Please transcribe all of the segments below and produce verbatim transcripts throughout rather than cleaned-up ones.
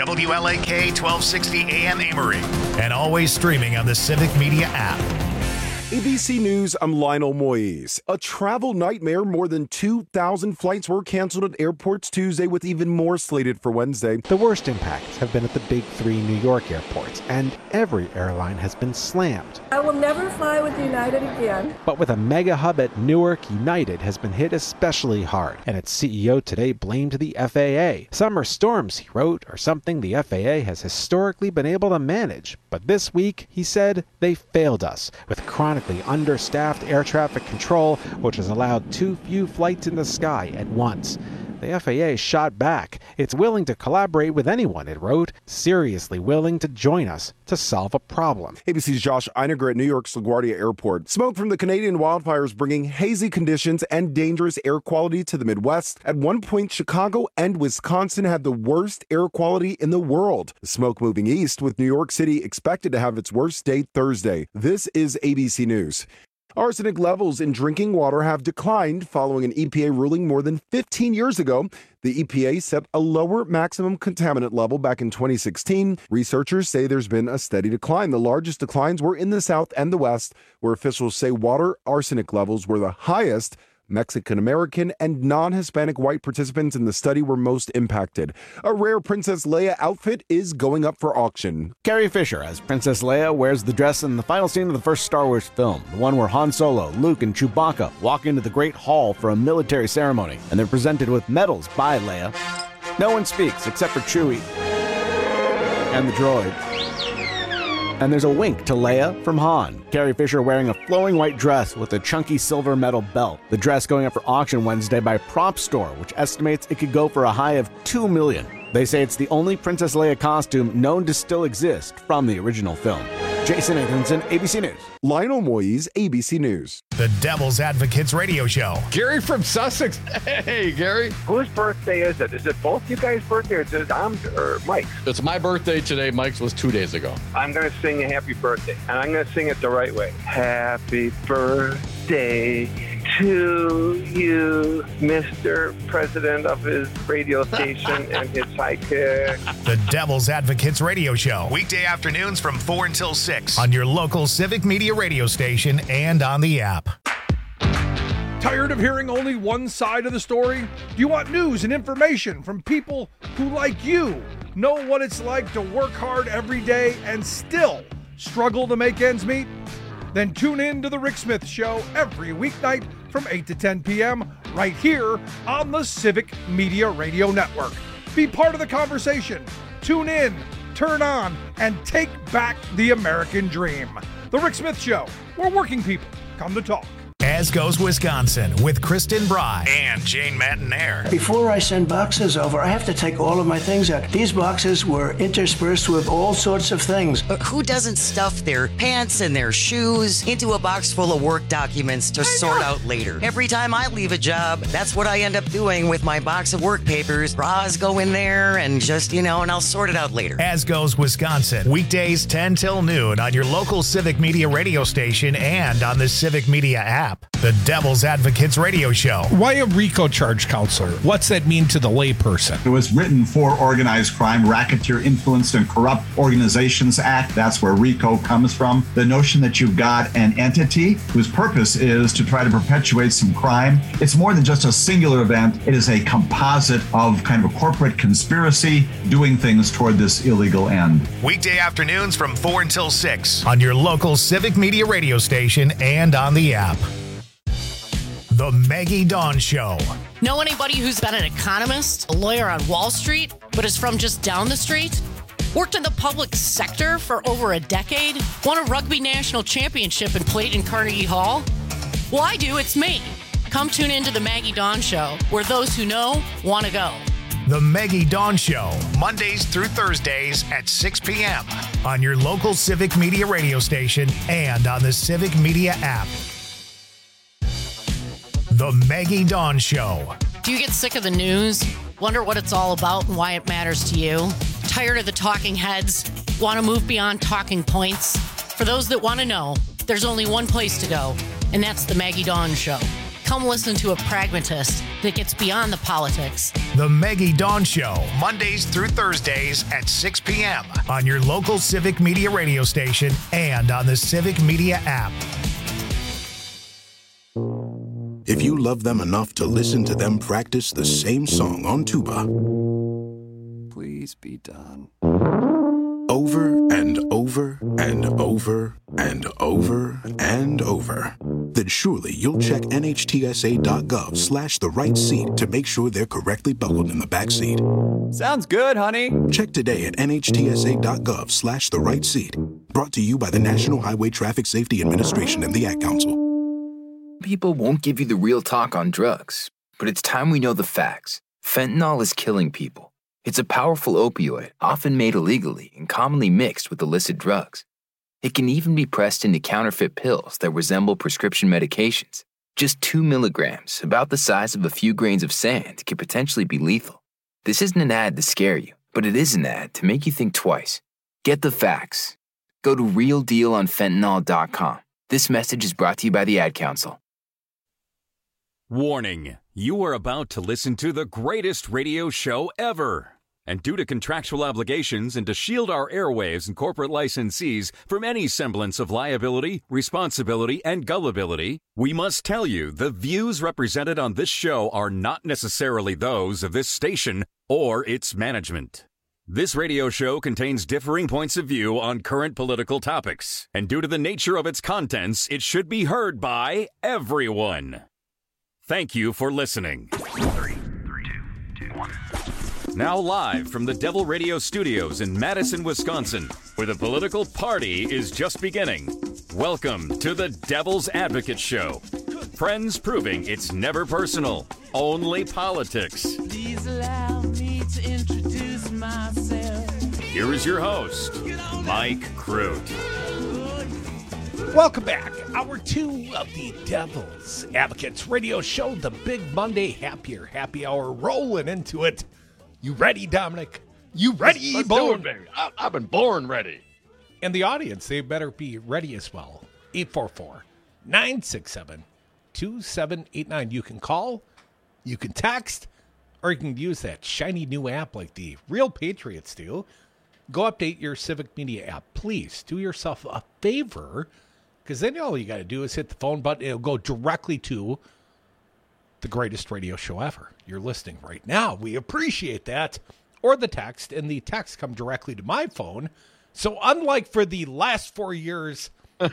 W L A K twelve sixty A M Amory, and always streaming on the Civic Media app. A B C News, I'm Lionel Moise. A travel nightmare. More than two thousand flights were canceled at airports Tuesday, with even more slated for Wednesday. The worst impacts have been at the big three New York airports, and every airline has been slammed. I will never fly with United again. But with a mega hub at Newark, United has been hit especially hard, and its C E O today blamed the F A A. Summer storms, he wrote, are something the F A A has historically been able to manage. But this week, he said, they failed us with chronic understaffed air traffic control, which has allowed too few flights in the sky at once. The F A A shot back. It's willing to collaborate with anyone, it wrote, seriously willing to join us to solve a problem. A B C's Josh Einiger at New York's LaGuardia Airport. Smoke from the Canadian wildfires bringing hazy conditions and dangerous air quality to the Midwest. At one point, Chicago and Wisconsin had the worst air quality in the world. The smoke moving east, with New York City expected to have its worst day Thursday. This is A B C News. Arsenic levels in drinking water have declined following an E P A ruling more than fifteen years ago. The E P A set a lower maximum contaminant level back in twenty sixteen. Researchers say there's been a steady decline. The largest declines were in the South and the West, where officials say water arsenic levels were the highest. Mexican-American and non-Hispanic white participants in the study were most impacted. A rare Princess Leia outfit is going up for auction. Carrie Fisher as Princess Leia wears the dress in the final scene of the first Star Wars film, the one where Han Solo, Luke, and Chewbacca walk into the Great Hall for a military ceremony, and they're presented with medals by Leia. No one speaks except for Chewie and the droid. And there's a wink to Leia from Han. Carrie Fisher wearing a flowing white dress with a chunky silver metal belt. The dress going up for auction Wednesday by Prop Store, which estimates it could go for a high of two million dollars. They say it's the only Princess Leia costume known to still exist from the original film. Jason Nathanson, A B C News. Lionel Moise, A B C News. The Devil's Advocates Radio Show. Gary from Sussex. Hey, Gary. Whose birthday is it? Is it both you guys' birthday, or is it Dom's or Mike's? It's my birthday today. Mike's was two days ago. I'm going to sing a happy birthday, and I'm going to sing it the right way. Happy birthday to you, Mister President of his radio station and his sidekick. The Devil's Advocates Radio Show. Weekday afternoons from four until six on your local Civic Media radio station and on the app. Tired of hearing only one side of the story? Do you want news and information from people who, like you, know what it's like to work hard every day and still struggle to make ends meet? Then tune in to The Rick Smith Show every weeknight from eight to ten p.m. right here on the Civic Media Radio Network. Be part of the conversation. Tune in, turn on, and take back the American dream. The Rick Smith Show, where working people come to talk. As Goes Wisconsin with Kristen Bry and Jane Matinaire. Before I send boxes over, I have to take all of my things out. These boxes were interspersed with all sorts of things. But who doesn't stuff their pants and their shoes into a box full of work documents to sort out later? Every time I leave a job, that's what I end up doing with my box of work papers. Bras go in there and just, you know, and I'll sort it out later. As Goes Wisconsin, weekdays ten till noon on your local Civic Media radio station and on the Civic Media app. The Devil's Advocates Radio Show. Why a RICO charge counselor? What's that mean to the layperson? It was written for Organized Crime, Racketeer Influenced and Corrupt Organizations Act. That's where RICO comes from. The notion that you've got an entity whose purpose is to try to perpetuate some crime. It's more than just a singular event. It is a composite of kind of a corporate conspiracy doing things toward this illegal end. Weekday afternoons from four until six on your local Civic Media radio station and on the app. The Maggie Dawn Show. Know anybody who's been an economist, a lawyer on Wall Street, but is from just down the street? Worked in the public sector for over a decade? Won a rugby national championship and played in Carnegie Hall? Well, I do. It's me. Come tune into the Maggie Dawn Show, where those who know want to go. The Maggie Dawn Show, Mondays through Thursdays at six p.m. on your local Civic Media radio station and on the Civic Media app. The Maggie Dawn Show. Do you get sick of the news? Wonder what it's all about and why it matters to you? Tired of the talking heads? Want to move beyond talking points? For those that want to know, there's only one place to go, and that's the Maggie Dawn Show. Come listen to a pragmatist that gets beyond the politics. The Maggie Dawn Show, Mondays through Thursdays at six p.m. on your local Civic Media radio station and on the Civic Media app. If you love them enough to listen to them practice the same song on tuba, please be done. Over and over and over and over and over, then surely you'll check nhtsa.gov slash the right seat to make sure they're correctly buckled in the back seat. Sounds good, honey. Check today at nhtsa.gov slash the right seat. Brought to you by the National Highway Traffic Safety Administration and the Ad Council. People won't give you the real talk on drugs, but it's time we know the facts. Fentanyl is killing people. It's a powerful opioid, often made illegally and commonly mixed with illicit drugs. It can even be pressed into counterfeit pills that resemble prescription medications. Just two milligrams, about the size of a few grains of sand, could potentially be lethal. This isn't an ad to scare you, but it is an ad to make you think twice. Get the facts. Go to real deal on fentanyl dot com. This message is brought to you by the Ad Council. Warning, you are about to listen to the greatest radio show ever. And due to contractual obligations and to shield our airwaves and corporate licensees from any semblance of liability, responsibility, and gullibility, we must tell you the views represented on this show are not necessarily those of this station or its management. This radio show contains differing points of view on current political topics, and due to the nature of its contents, it should be heard by everyone. Thank you for listening. Three, three, two, two, one. Now live from the Devil Radio Studios in Madison, Wisconsin, where the political party is just beginning. Welcome to the Devil's Advocate Show. Friends proving it's never personal, only politics. Please allow me to introduce myself. Here is your host, Mike Crute. Welcome back. Hour two of the Devil's Advocates Radio Show, the Big Monday Happier Happy Hour, rolling into it. You ready, Dominic? You ready, Let's Bo? do it, baby. I, I've been born ready. And the audience, they better be ready as well. eight four four, nine six seven, two seven eight nine. You can call, you can text, or you can use that shiny new app like the real patriots do. Go update your Civic Media app. Please do yourself a favor, because then all you got to do is hit the phone button. It'll go directly to the greatest radio show ever. You're listening right now. We appreciate that. Or the text, and the text come directly to my phone. So unlike for the last four years,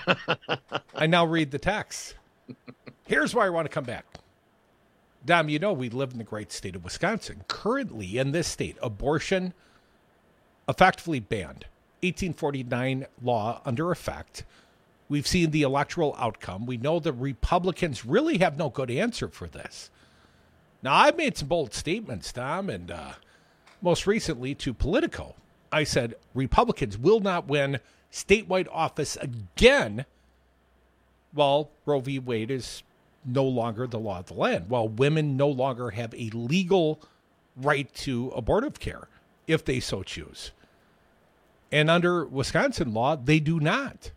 I now read the text. Here's why I want to come back. Dom, you know we live in the great state of Wisconsin. Currently in this state, abortion effectively banned. eighteen forty-nine law under effect. We've seen the electoral outcome. We know the Republicans really have no good answer for this. Now, I've made some bold statements, Tom, and uh, most recently to Politico. I said Republicans will not win statewide office again while Roe v. Wade is no longer the law of the land, while women no longer have a legal right to abortive care if they so choose. And under Wisconsin law, they do not.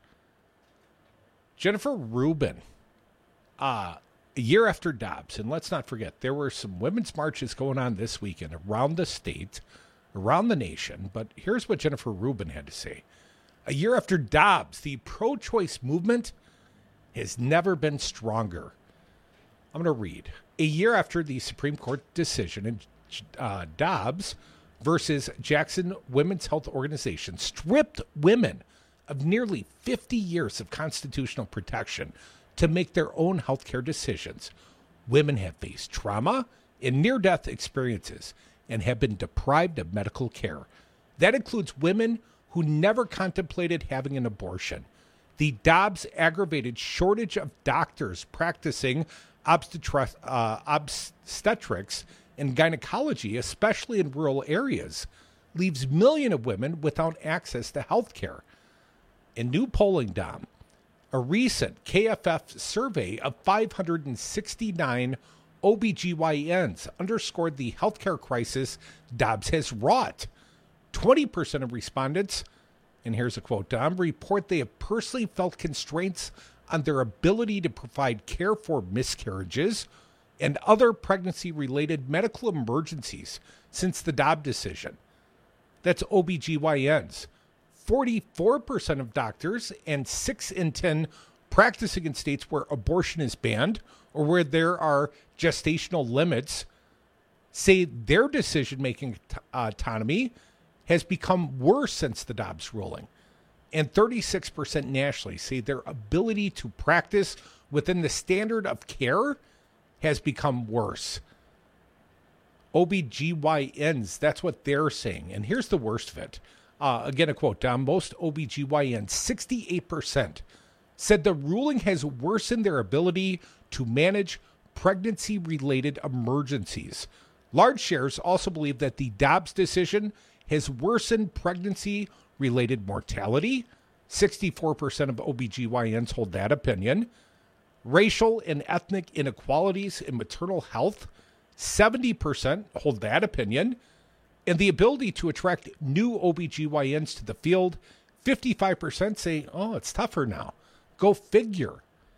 Jennifer Rubin, uh, a year after Dobbs, and let's not forget, there were some women's marches going on this weekend around the state, around the nation, but here's what Jennifer Rubin had to say. A year after Dobbs, the pro-choice movement has never been stronger. I'm going to read. A year after the Supreme Court decision in uh, Dobbs versus Jackson Women's Health Organization stripped women of nearly fifty years of constitutional protection to make their own health care decisions. Women have faced trauma and near-death experiences and have been deprived of medical care. That includes women who never contemplated having an abortion. The Dobbs aggravated shortage of doctors practicing obstetri- uh, obstetrics and gynecology, especially in rural areas, leaves millions of women without access to health care. In new polling, Dom, a recent K F F survey of five hundred sixty-nine O B G Y Ns underscored the healthcare crisis Dobbs has wrought. twenty percent of respondents And here's a quote, Dom, report they have personally felt constraints on their ability to provide care for miscarriages and other pregnancy-related medical emergencies since the Dobbs decision. That's O B G Y Ns. forty-four percent of doctors and six in ten practicing in states where abortion is banned or where there are gestational limits say their decision-making t- autonomy has become worse since the Dobbs ruling. And thirty-six percent nationally say their ability to practice within the standard of care has become worse. O B G Y Ns, that's what they're saying. And here's the worst of it. Uh, again, a quote, Dom, most O B G Y Ns, sixty-eight percent, said the ruling has worsened their ability to manage pregnancy-related emergencies. Large shares also believe that the Dobbs decision has worsened pregnancy-related mortality. sixty-four percent of O B G Y Ns hold that opinion. Racial and ethnic inequalities in maternal health, seventy percent hold that opinion. And the ability to attract new O B G Y Ns to the field, fifty-five percent say, oh, it's tougher now. Go figure.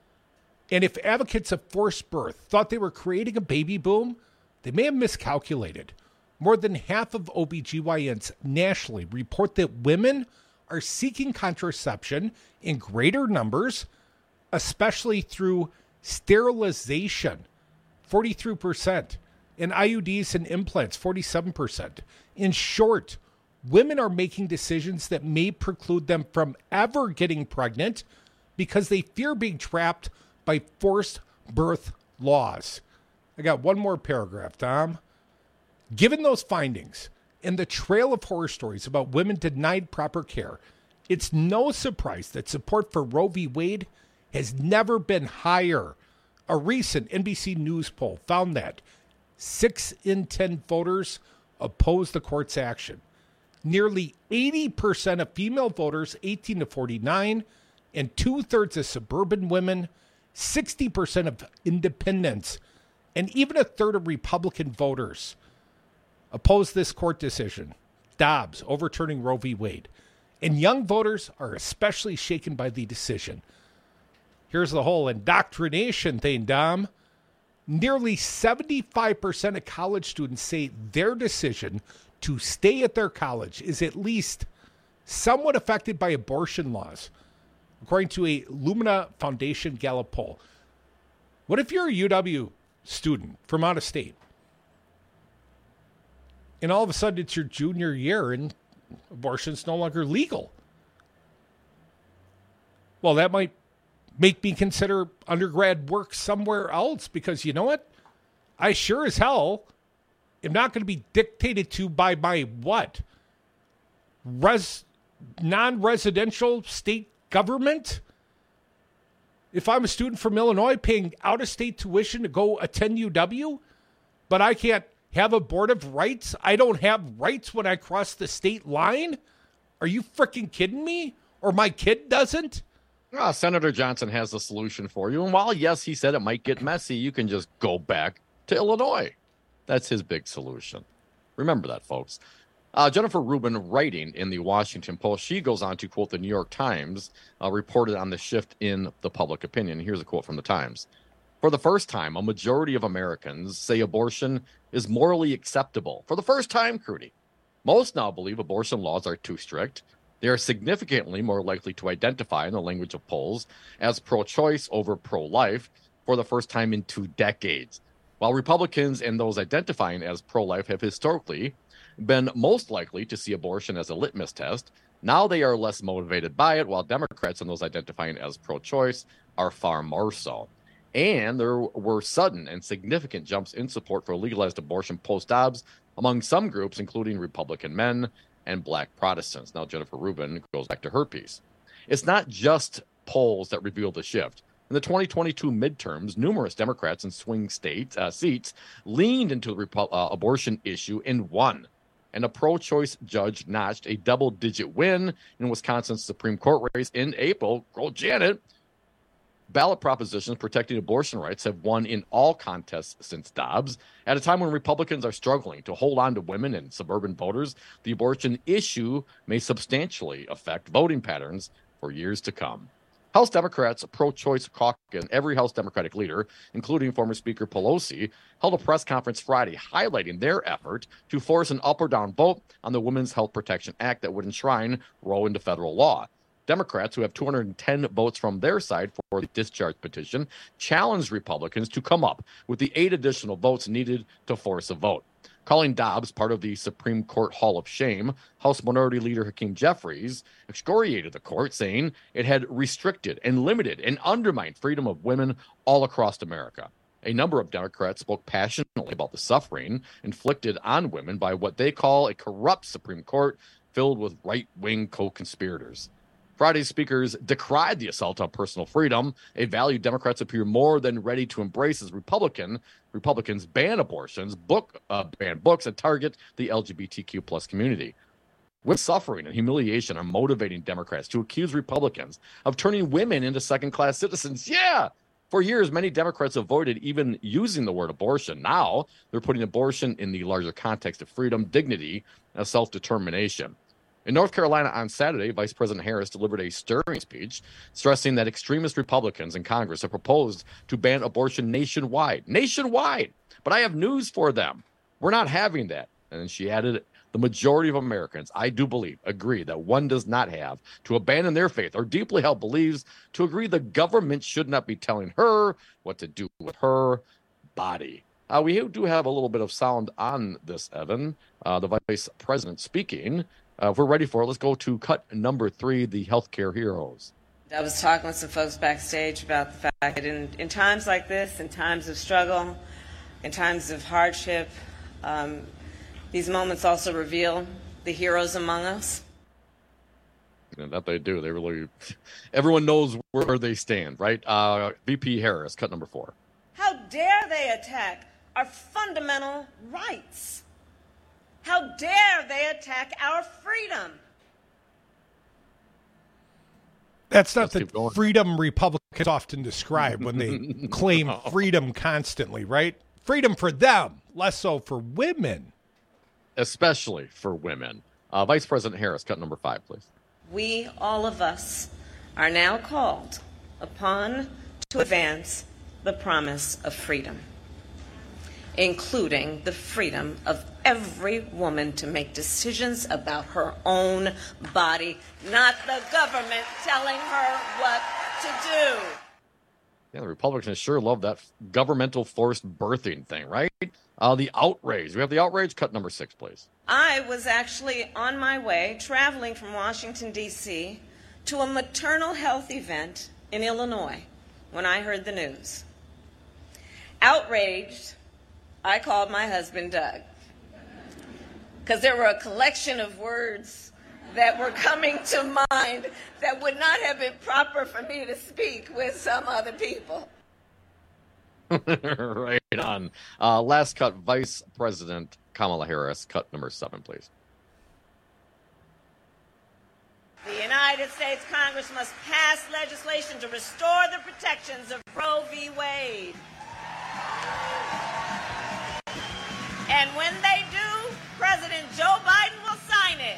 And if advocates of forced birth thought they were creating a baby boom, they may have miscalculated. More than half of O B G Y Ns nationally report that women are seeking contraception in greater numbers, especially through sterilization, forty-three percent, and I U Ds and implants, forty-seven percent. In short, women are making decisions that may preclude them from ever getting pregnant because they fear being trapped by forced birth laws. I got one more paragraph, Tom. Given those findings and the trail of horror stories about women denied proper care, it's no surprise that support for Roe v. Wade has never been higher. A recent N B C News poll found that six in ten voters oppose the court's action. Nearly eighty percent of female voters, eighteen to forty-nine, and two-thirds of suburban women, sixty percent of independents, and even a third of Republican voters oppose this court decision, Dobbs overturning Roe v. Wade. And young voters are especially shaken by the decision. Here's the whole indoctrination thing, Dom. Nearly seventy-five percent of college students say their decision to stay at their college is at least somewhat affected by abortion laws, according to a Lumina Foundation Gallup poll. What if you're a U W student from out of state, and all of a sudden it's your junior year and abortion's no longer legal? Well, that might make me consider undergrad work somewhere else, because you know what? I sure as hell am not going to be dictated to by my what? Res, non-residential state government? If I'm a student from Illinois paying out-of-state tuition to go attend U W, but I can't have abortive rights, I don't have rights when I cross the state line? Are you freaking kidding me? Or my kid doesn't? Uh, Senator Johnson has the solution for you. And while, yes, he said it might get messy, you can just go back to Illinois. That's his big solution. Remember that, folks. Uh, Jennifer Rubin, writing in the Washington Post, she goes on to quote the New York Times, uh, reported on the shift in the public opinion. Here's a quote from the Times. For the first time, a majority of Americans say abortion is morally acceptable. For the first time, Crudy. Most now believe abortion laws are too strict. They are significantly more likely to identify, in the language of polls, as pro-choice over pro-life for the first time in two decades. While Republicans and those identifying as pro-life have historically been most likely to see abortion as a litmus test, now they are less motivated by it, while Democrats and those identifying as pro-choice are far more so. And there were sudden and significant jumps in support for legalized abortion post-Dobbs among some groups, including Republican men and Black Protestants. Now, Jennifer Rubin goes back to her piece. It's not just polls that reveal the shift. In the twenty twenty-two midterms, numerous Democrats in swing state uh, seats leaned into the repo- uh, abortion issue and won. And a pro-choice judge notched a double-digit win in Wisconsin's Supreme Court race in April. Girl Janet Ballot propositions protecting abortion rights have won in all contests since Dobbs. At a time when Republicans are struggling to hold on to women and suburban voters, the abortion issue may substantially affect voting patterns for years to come. House Democrats' pro-choice caucus, every House Democratic leader, including former Speaker Pelosi, held a press conference Friday highlighting their effort to force an up or down vote on the Women's Health Protection Act that would enshrine Roe into federal law. Democrats, who have two hundred ten votes from their side for the discharge petition, challenged Republicans to come up with the eight additional votes needed to force a vote. Calling Dobbs part of the Supreme Court Hall of Shame, House Minority Leader Hakeem Jeffries excoriated the court, saying it had restricted and limited and undermined freedom of women all across America. A number of Democrats spoke passionately about the suffering inflicted on women by what they call a corrupt Supreme Court filled with right-wing co-conspirators. Friday's speakers decried the assault on personal freedom, a value Democrats appear more than ready to embrace as Republican. Republicans ban abortions, book uh, ban books, and target the L G B T Q plus community. With suffering and humiliation are motivating Democrats to accuse Republicans of turning women into second-class citizens. Yeah! For years, many Democrats avoided even using the word abortion. Now, they're putting abortion in the larger context of freedom, dignity, and self-determination. In North Carolina on Saturday, Vice President Harris delivered a stirring speech stressing that extremist Republicans in Congress have proposed to ban abortion nationwide. Nationwide! But I have news for them. We're not having that. And then she added, the majority of Americans, I do believe, agree that one does not have to abandon their faith or deeply held beliefs to agree the government should not be telling her what to do with her body. Uh, we do have a little bit of sound on this, Evan. Uh, the Vice President speaking. Uh, if we're ready for it, let's go to cut number three, the healthcare heroes. I was talking with some folks backstage about the fact that in, in times like this, in times of struggle, in times of hardship, um, these moments also reveal the heroes among us. And that they do. They really, everyone knows where they stand, right? Uh, V P Harris, cut number four. How dare they attack our fundamental rights? How dare they attack our freedom? That's not Let's the freedom Republicans often describe when they claim no. freedom constantly, right? Freedom for them, less so for women. Especially for women. Uh, Vice President Harris, cut number five, please. We, all of us, are now called upon to advance the promise of freedom, including the freedom of every woman to make decisions about her own body, not the government telling her what to do. Yeah, the Republicans sure love that governmental forced birthing thing, right? Uh, the outrage. We have the outrage. Cut number six, please. I was actually on my way, traveling from Washington, D C, to a maternal health event in Illinois when I heard the news. Outraged, I called my husband, Doug, because there were a collection of words that were coming to mind that would not have been proper for me to speak with some other people. Right on. Uh, last cut, Vice President Kamala Harris, cut number seven, please. The United States Congress must pass legislation to restore the protections of Roe v. Wade. And when they do, President Joe Biden will sign it.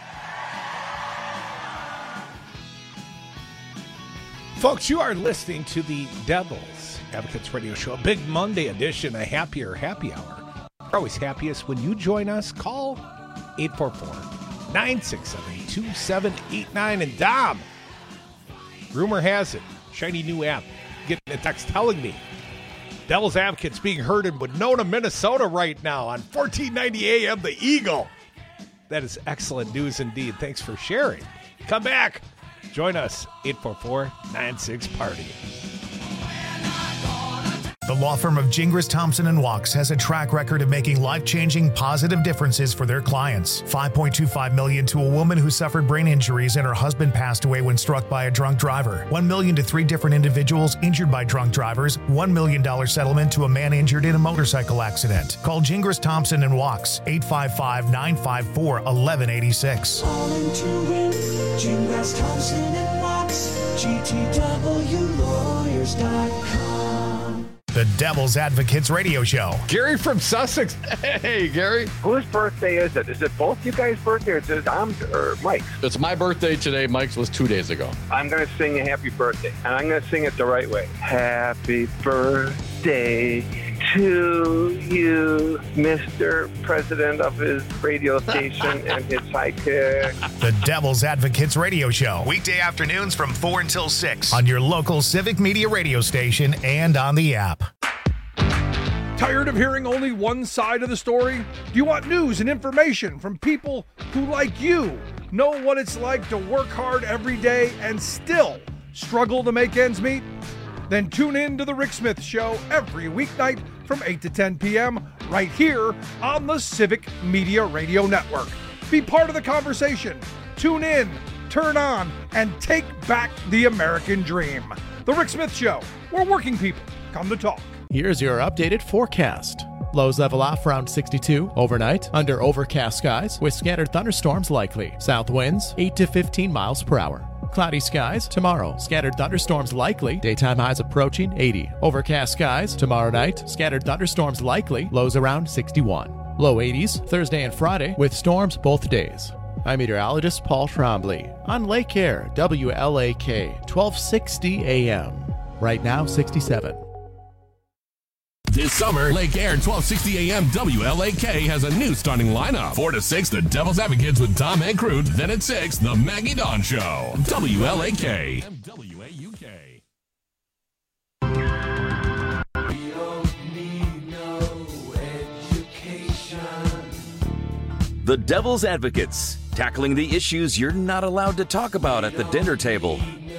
Folks, you are listening to the Devil's Advocates Radio Show, a big Monday edition, a happier happy hour. We're always happiest when you join us. Call eight four four, nine six seven, two seven eight nine. And Dom, rumor has it, shiny new app, getting a text telling me Devil's Advocates being heard in Winona, Minnesota right now on fourteen ninety A M The Eagle. That is excellent news indeed. Thanks for sharing. Come back. Join us, eight four four, nine six, party. The law firm of Gingras, Thompson and Wachs has a track record of making life-changing, positive differences for their clients. five point two five million dollars to a woman who suffered brain injuries and her husband passed away when struck by a drunk driver. one million dollars to three different individuals injured by drunk drivers. one million dollars settlement to a man injured in a motorcycle accident. Call Gingras, Thompson and Wachs, eight five five, nine five four, one one eight six. All into it, Gingras, Thompson and Wachs. G T W lawyers dot com. The Devil's Advocates Radio Show. Gary from Sussex. Hey, Gary. Whose birthday is it? Is it both you guys' birthday or is it Dom's or Mike's? It's my birthday today. Mike's was two days ago. I'm going to sing a happy birthday, and I'm going to sing it the right way. Happy birthday to you, Mister President of his radio station and his sidekick. The Devil's Advocates Radio Show. Weekday afternoons from four until six on your local Civic Media radio station and on the app. Tired of hearing only one side of the story? Do you want news and information from people who, like you, know what it's like to work hard every day and still struggle to make ends meet? Then tune in to The Rick Smith Show every weeknight from eight to ten p.m. right here on the Civic Media Radio Network. Be part of the conversation. Tune in, turn on, and take back the American dream. The Rick Smith Show, where working people come to talk. Here's your updated forecast. Lows level off around sixty-two overnight under overcast skies with scattered thunderstorms likely. South winds eight to fifteen miles per hour. Cloudy skies tomorrow. Scattered thunderstorms likely. Daytime highs approaching eighty. Overcast skies tomorrow night. Scattered thunderstorms likely. Lows around sixty-one. Low eighties Thursday and Friday with storms both days. I'm meteorologist Paul Trombley on Lake Air, W L A K, twelve sixty A M. Right now, sixty-seven. This summer, Lake Air twelve sixty A M W L A K has a new starting lineup. four to six, The Devil's Advocates with Tom and Crude. Then at six, The Maggie Dawn Show. W L A K. W A U K. We don't need no education. The Devil's Advocates, tackling the issues you're not allowed to talk about at the dinner table.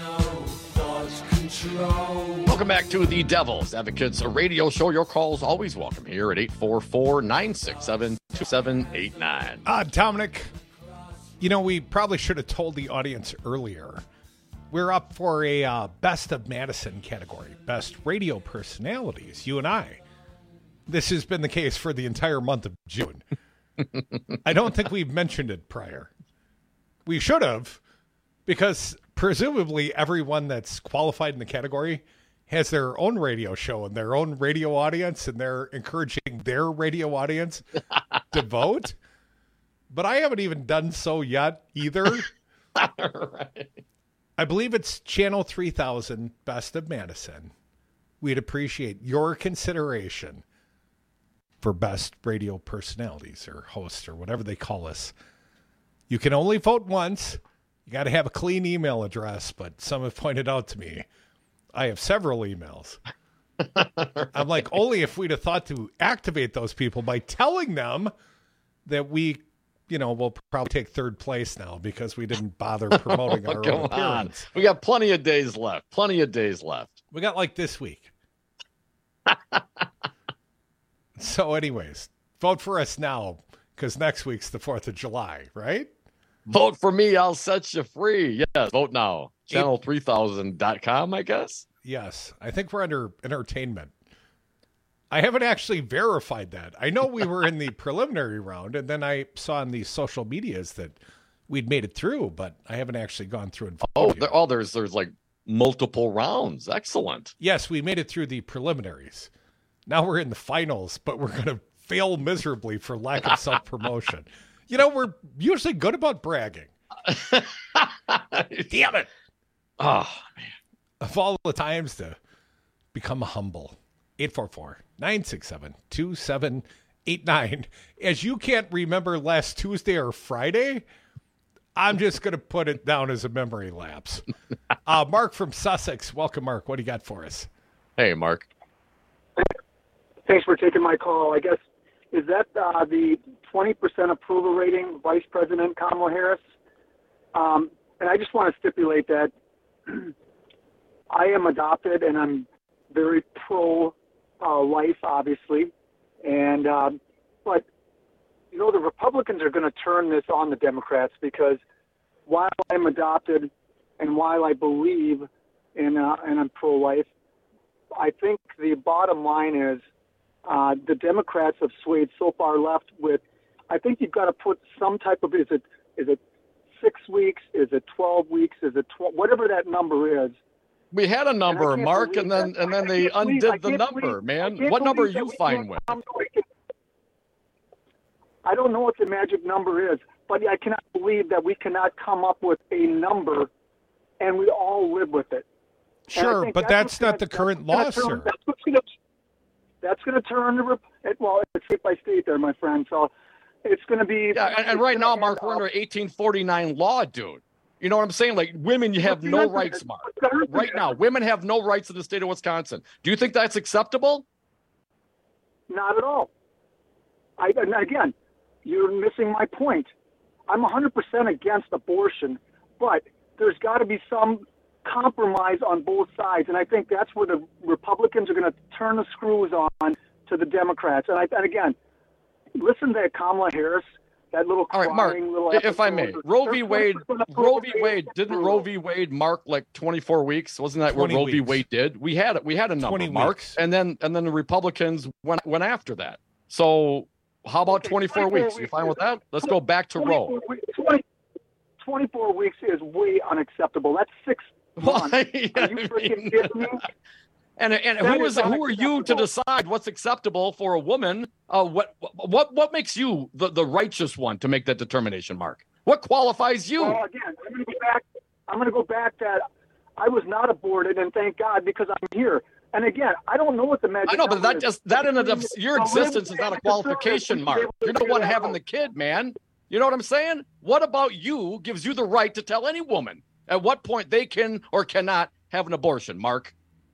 Welcome back to the Devil's Advocates, a radio show. Your calls always welcome here at eight four four, nine six seven, two seven eight nine. Uh, Dominic, you know, we probably should have told the audience earlier. We're up for a uh, Best of Madison category, Best Radio Personalities, you and I. This has been the case for the entire month of June. I don't think we've mentioned it prior. We should have, because presumably everyone that's qualified in the category has their own radio show and their own radio audience, and they're encouraging their radio audience to vote. But I haven't even done so yet either. Right. I believe it's Channel three thousand, Best of Madison. We'd appreciate your consideration for Best Radio Personalities or hosts or whatever they call us. You can only vote once. You got to have a clean email address, but some have pointed out to me, I have several emails. Right. I'm like, only if we'd have thought to activate those people by telling them that we, you know, will probably take third place now because we didn't bother promoting our Come own appearance. on. We got plenty of days left. Plenty of days left. We got like this week. So anyways, vote for us now because next week's the fourth of July, right? Vote for me. I'll set you free. Yes. Vote now. channel three thousand dot com, I guess. Yes. I think we're under entertainment. I haven't actually verified that. I know we were in the preliminary round, and then I saw on the social medias that we'd made it through, but I haven't actually gone through and Oh, there, oh there's there's like multiple rounds. Excellent. Yes, we made it through the preliminaries. Now we're in the finals, but we're going to fail miserably for lack of self-promotion. You know, we're usually good about bragging. Damn it. Oh, man. Of all the times to become humble. eight four four, nine six seven, two seven eight nine. As you can't remember last Tuesday or Friday, I'm just going to put it down as a memory lapse. uh, Mark from Sussex. Welcome, Mark. What do you got for us? Hey, Mark. Thanks for taking my call. I guess, is that uh, the twenty percent approval rating, Vice President Kamala Harris? Um, and I just want to stipulate that I am adopted and I'm very pro uh, life, obviously. And, um, but, you know, the Republicans are going to turn this on the Democrats because while I'm adopted and while I believe in, uh, and I'm pro-life, I think the bottom line is uh, the Democrats have swayed so far left with, I think you've got to put some type of, is it, is it six weeks? Is it twelve weeks? Is it twelve? Whatever that number is. We had a number, And I can't Mark, and believe then that. and then I they can't believe- undid I the can't number, believe- I man. can't What number are believe that you we fine can't with? come to a- I don't know what the magic number is, but I cannot believe that we cannot come up with a number and we all live with it. And I Sure, think but that's what's not gonna- the that's current what's gonna law, turn- sir. That's what's going to that's going to turn the rep- it, well, it's state by state there, my friend. So it's going to be Yeah, and, and it's right gonna now, Mark, end we're up- under eighteen forty-nine law, dude. You know what I'm saying? Like, women, you have What's the no answer? rights, Mark. What's the answer? Right now, women have no rights in the state of Wisconsin. Do you think that's acceptable? Not at all. I, and again, you're missing my point. I'm one hundred percent against abortion, but there's got to be some compromise on both sides, and I think that's where the Republicans are going to turn the screws on to the Democrats. And, I, and again, listen to Kamala Harris, that little All right, Mark, crying little if I may, episode. Roe v. They're Wade, gonna put Roe Roe v. v. Wade, didn't Roe v. Wade mark like twenty-four weeks? Wasn't that what twenty Roe v. weeks. Wade did? We had it. We had a number, twenty Mark, weeks. and then and then the Republicans went went after that. So how about Okay, twenty-four twenty-four weeks? You weeks fine with is- that? Let's go back to Roe. twenty-four weeks- twenty, twenty-four weeks is way unacceptable. That's six months. Why? Are you freaking kidding me? And and That who is is who are you to unacceptable. decide what's acceptable for a woman? Uh, what what what makes you the, the righteous one to make that determination, Mark? What qualifies you? Well, again, I'm going to go back. I'm going to go back that I was not aborted, and thank God because I'm here. And again, I don't know what the magic. I know, but number that is. just that in and of your A existence is not a liberal qualification, conservative Mark. should be You're able to the one figure that having out. the kid, man. You know what I'm saying? What about you gives you the right to tell any woman at what point they can or cannot have an abortion, Mark?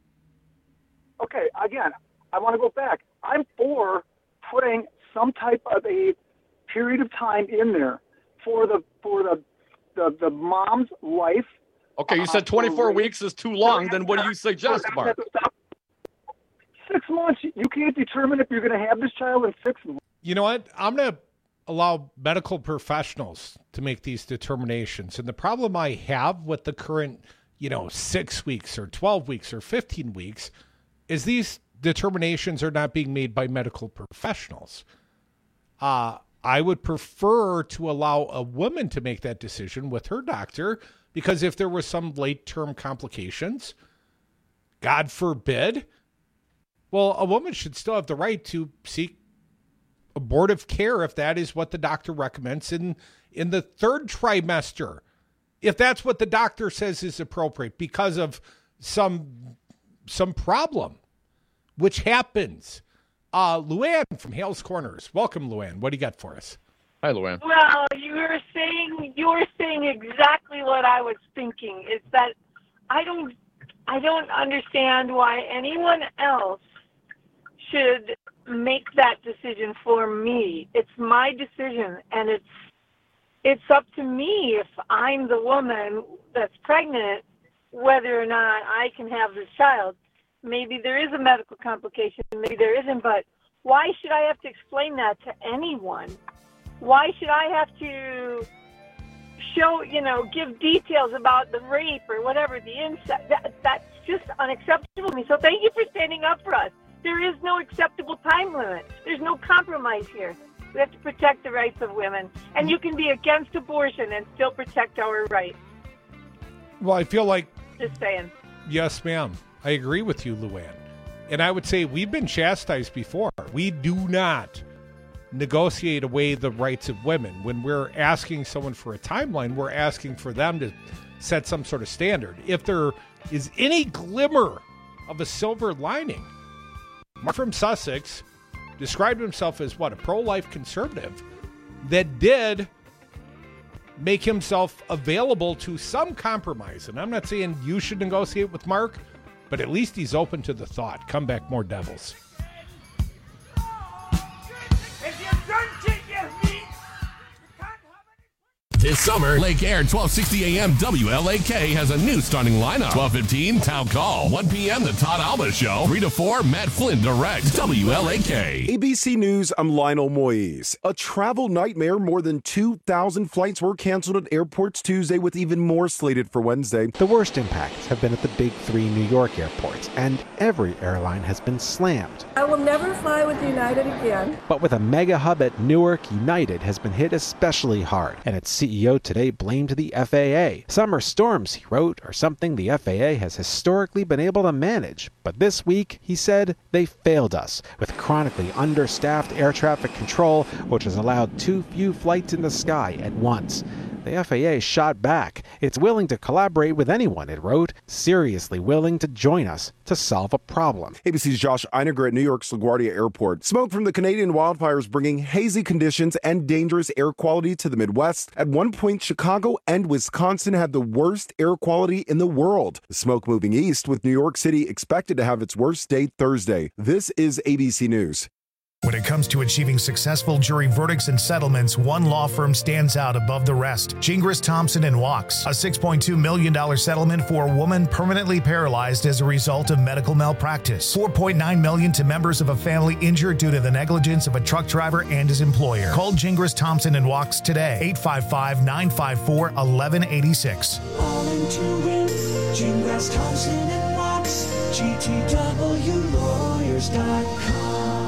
Okay, again, I want to go back. I'm for putting some type of a period of time in there for the for the the, the mom's life. Okay, you Uh, said twenty-four for- weeks is too long. Then what do you suggest, Mark? Six months. You can't determine if you're going to have this child in six months. You know what? I'm going to allow medical professionals to make these determinations. And the problem I have with the current, you know, six weeks or twelve weeks or fifteen weeks is these determinations are not being made by medical professionals. Uh, I would prefer to allow a woman to make that decision with her doctor, because if there was some late-term complications, God forbid, well, a woman should still have the right to seek abortive care if that is what the doctor recommends in, in the third trimester, if that's what the doctor says is appropriate because of some some problem, which happens. Uh, Luann from Hales Corners. Welcome, Luann. What do you got for us? Hi, Luann. Well, you were saying you were saying exactly what I was thinking. Is that I don't I don't understand why anyone else should make that decision for me. It's my decision, and it's it's up to me if I'm the woman that's pregnant whether or not I can have this child. Maybe there is a medical complication, maybe there isn't, but why should I have to explain that to anyone? Why should I have to show, you know, give details about the rape or whatever, the incest? That, that's just unacceptable to me. So thank you for standing up for us. There is no acceptable time limit. There's no compromise here. We have to protect the rights of women. And you can be against abortion and still protect our rights. Well, I feel like, Just saying. yes, ma'am. I agree with you, Luann. And I would say we've been chastised before. We do not negotiate away the rights of women. When we're asking someone for a timeline, we're asking for them to set some sort of standard. If there is any glimmer of a silver lining, Mark from Sussex described himself as what, a pro-life conservative that did make himself available to some compromise. And I'm not saying you should negotiate with Mark, but at least he's open to the thought. Come back, more Devils. This summer, Lake Air twelve sixty A M W L A K has a new starting lineup. twelve fifteen, Town Call. one p.m., The Todd Alba Show. three to four, Matt Flynn Direct. W L A K. A B C News, I'm Lionel Moise. A travel nightmare. More than two thousand flights were canceled at airports Tuesday, with even more slated for Wednesday. The worst impacts have been at the big three New York airports, and every airline has been slammed. I will never fly with United again. But with a mega hub at Newark, United has been hit especially hard, and its C E O today blamed the F A A. Summer storms, he wrote, are something the F A A has historically been able to manage. But this week, he said, they failed us with chronically understaffed air traffic control, which has allowed too few flights in the sky at once. The F A A shot back. It's willing to collaborate with anyone, it wrote, seriously willing to join us to solve a problem. A B C's Josh Einiger at New York's LaGuardia Airport. Smoke from the Canadian wildfires bringing hazy conditions and dangerous air quality to the Midwest. At one point, Chicago and Wisconsin had the worst air quality in the world. The smoke moving east, with New York City expected to have its worst day Thursday. This is A B C News. When it comes to achieving successful jury verdicts and settlements, one law firm stands out above the rest. Gingras, Thompson and Wachs. A six point two million dollars settlement for a woman permanently paralyzed as a result of medical malpractice. four point nine million dollars to members of a family injured due to the negligence of a truck driver and his employer. Call Gingras, Thompson and Wachs today. eight five five, nine five four, one one eight six. All into win. Gingras, Thompson and Wachs. G T W lawyers dot com.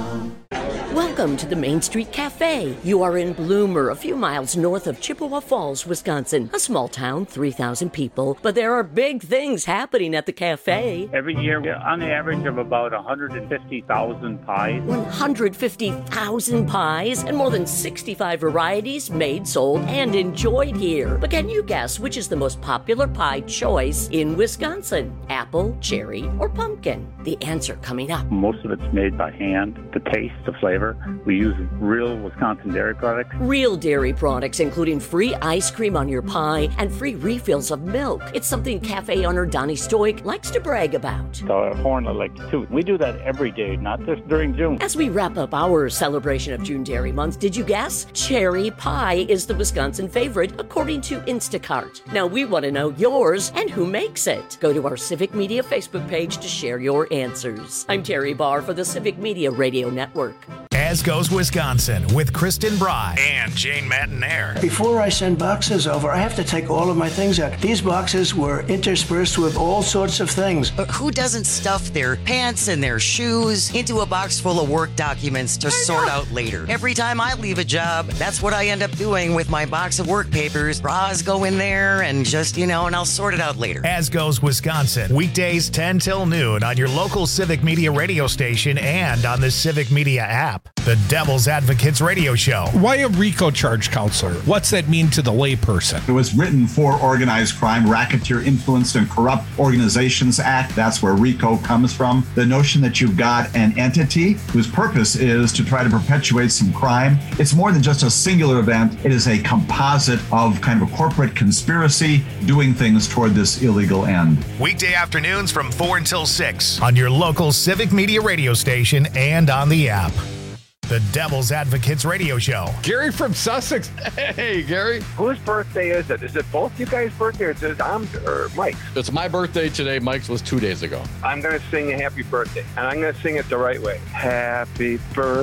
Welcome to the Main Street Cafe. You are in Bloomer, a few miles north of Chippewa Falls, Wisconsin. A small town, three thousand people, but there are big things happening at the cafe. Every year, on the average of about one hundred fifty thousand pies. one hundred fifty thousand pies and more than sixty-five varieties made, sold, and enjoyed here. But can you guess which is the most popular pie choice in Wisconsin? Apple, cherry, or pumpkin? The answer coming up. Most of it's made by hand. The taste, the flavor. We use real Wisconsin dairy products. Real dairy products, including free ice cream on your pie and free refills of milk. It's something cafe owner Donnie Stoik likes to brag about. So horn I like too. We do that every day, not just during June. As we wrap up our celebration of June Dairy Month, did you guess? Cherry pie is the Wisconsin favorite, according to Instacart. Now we want to know yours and who makes it. Go to our Civic Media Facebook page to share your answers. I'm Terry Barr for the Civic Media Radio Network. As Goes Wisconsin with Kristen Bry and Jane Matinaire. Before I send boxes over, I have to take all of my things out. These boxes were interspersed with all sorts of things. But who doesn't stuff their pants and their shoes into a box full of work documents to sort out later? Every time I leave a job, that's what I end up doing with my box of work papers. Bras go in there and just, you know, and I'll sort it out later. As Goes Wisconsin, weekdays ten till noon on your local Civic Media radio station and on the Civic Media app. The Devil's Advocates Radio Show. Why a RICO charge, counselor? What's that mean to the layperson? It was written for Organized Crime, Racketeer Influenced and Corrupt Organizations Act. That's where RICO comes from. The notion that you've got an entity whose purpose is to try to perpetuate some crime. It's more than just a singular event. It is a composite of kind of a corporate conspiracy doing things toward this illegal end. Weekday afternoons from four until six on your local Civic Media radio station and on the app. The Devil's Advocates Radio Show. Gary from Sussex. Hey, Gary. Whose birthday is it? Is it both you guys' birthday or is it Tom's or Mike's? It's my birthday today. Mike's was two days ago. I'm going to sing a happy birthday, and I'm going to sing it the right way. Happy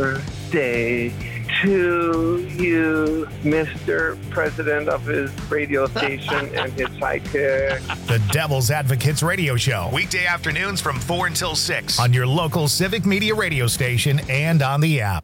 birthday to you, Mister President of his radio station and his sidekick. The Devil's Advocates Radio Show. Weekday afternoons from four until six on your local Civic Media radio station and on the app.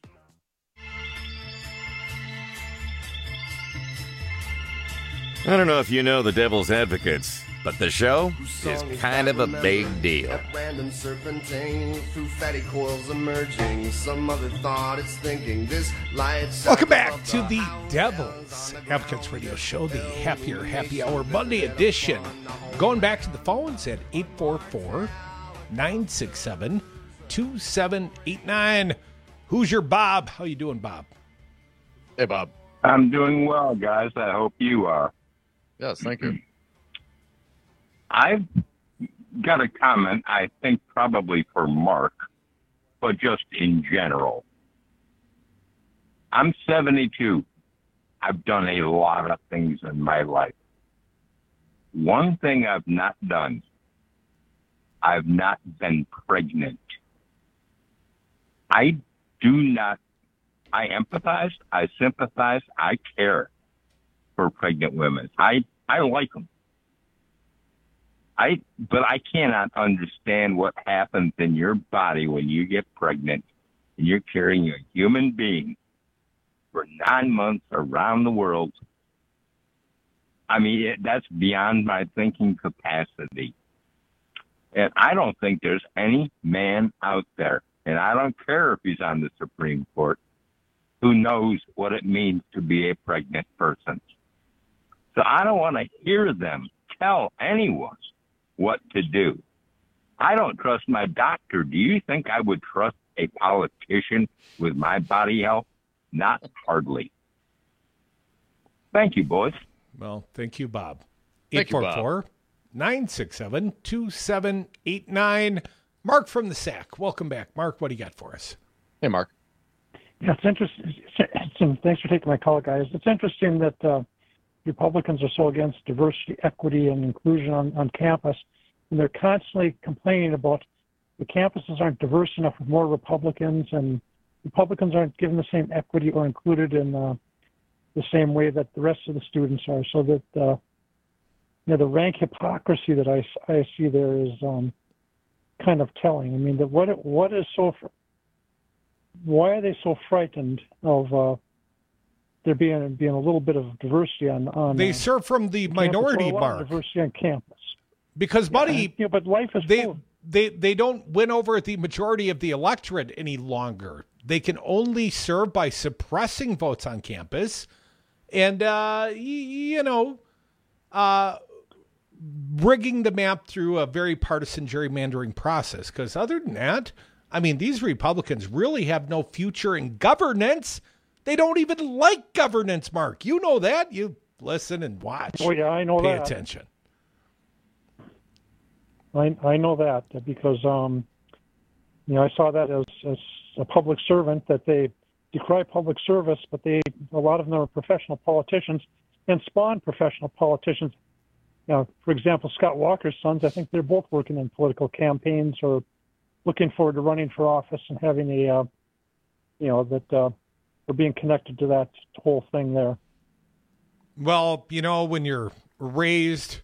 I don't know if you know the Devil's Advocates, but the show is kind of a big deal. At random serpentine through fatty coils emerging. Some other thought it's thinking this lights. Welcome back to the Devil's Advocates Radio Show, the Happier Happy Hour Monday edition. Going back to the phones at eight four four, nine six seven, two seven eight nine. Who's your Bob? How you doing, Bob? Hey, Bob. I'm doing well, guys. I hope you are. Yes, thank you. I've got a comment, I think probably for Mark, but just in general. I'm seventy-two. I've done a lot of things in my life. One thing I've not done, I've not been pregnant. I do not, I empathize, I sympathize, I care for pregnant women. I, I like them. I, but I cannot understand what happens in your body when you get pregnant and you're carrying a human being for nine months around the world I mean, it, that's beyond my thinking capacity. And I don't think there's any man out there, and I don't care if he's on the Supreme Court, who knows what it means to be a pregnant person. So I don't want to hear them tell anyone what to do. I don't trust my doctor. Do you think I would trust a politician with my body health? Not hardly. Thank you, boys. Well, thank you, Bob. Thank eight you, four Bob. four, nine six seven, two seven eight nine. Mark from the Sack. Welcome back. Mark, what do you got for us? Hey, Mark. Yeah, it's interesting. It's, it's, thanks for taking my call, guys. It's interesting that uh, Republicans are so against diversity, equity, and inclusion on, on campus, and they're constantly complaining about the campuses aren't diverse enough with more Republicans, and Republicans aren't given the same equity or included in uh, the same way that the rest of the students are. So that uh, you know, the rank hypocrisy that I, I see there is um, kind of telling. I mean, that what what is so fr- why are they so frightened of uh, there being being a little bit of diversity on on? They uh, serve from the campus, minority or a lot of mark. diversity on campus. Because, buddy, Yeah, you know, but life is they, full of- they they don't win over the majority of the electorate any longer. They can only serve by suppressing votes on campus, and uh, y- you know, uh, rigging the map through a very partisan gerrymandering process. Because other than that, I mean, these Republicans really have no future in governance. They don't even like governance, Mark. You know that. You listen and watch. Oh yeah, I know Pay that. attention. I I know that because um, you know I saw that as as a public servant that they decry public service, but they a lot of them are professional politicians and spawn professional politicians. You know, for example, Scott Walker's sons, I think they're both working in political campaigns or looking forward to running for office and having a uh, you know that uh, or being connected to that whole thing there. Well, you know, when you're raised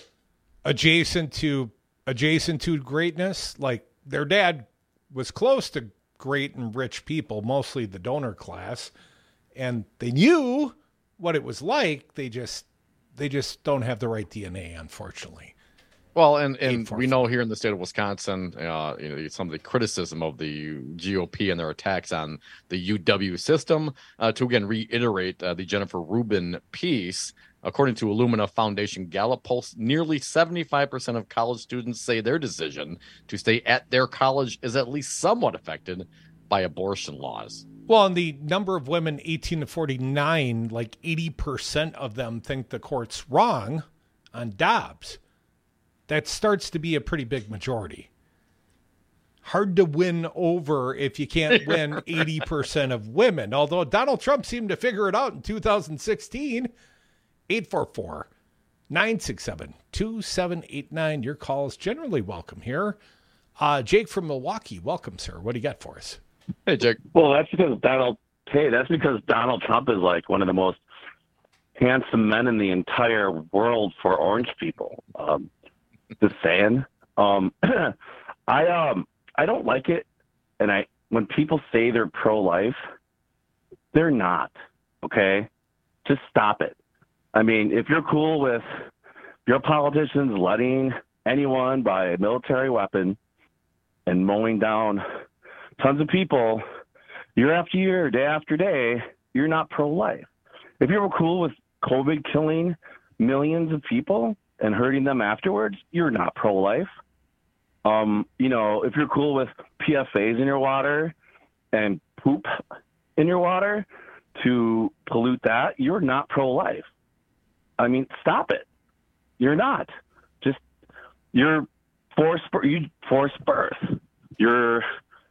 adjacent to adjacent to greatness, like their dad was close to great and rich people, mostly the donor class, and they knew what it was like. They just they just don't have the right D N A, unfortunately. Well, and, and we know here in the state of Wisconsin, uh, you know, some of the criticism of the G O P and their attacks on the U W system. Uh, to again reiterate uh, the Jennifer Rubin piece, according to Illumina Foundation Gallup polls, nearly seventy-five percent of college students say their decision to stay at their college is at least somewhat affected by abortion laws. Well, and the number of women eighteen to forty-nine, like eighty percent of them think the court's wrong on Dobbs. That starts to be a pretty big majority. Hard to win over if you can't win eighty percent of women, although Donald Trump seemed to figure it out in two thousand sixteen. eight four four, nine six seven, two seven eight nine. Your call is generally welcome here. Uh, Jake from Milwaukee, welcome, sir. What do you got for us? Hey, Jake. Well, that's because Donald. Hey, that's because Donald Trump is like one of the most handsome men in the entire world for orange people. Um, just saying. Um, I um I don't like it, and I when people say they're pro-life, they're not. Okay, just stop it. I mean, if you're cool with your politicians letting anyone buy a military weapon and mowing down tons of people year after year, day after day, you're not pro-life. If you were cool with COVID killing millions of people and hurting them afterwards, you're not pro-life. Um, you know, if you're cool with P F As in your water and poop in your water to pollute that, you're not pro-life. I mean, stop it. You're not. Just, you're forced, you forced birth. You're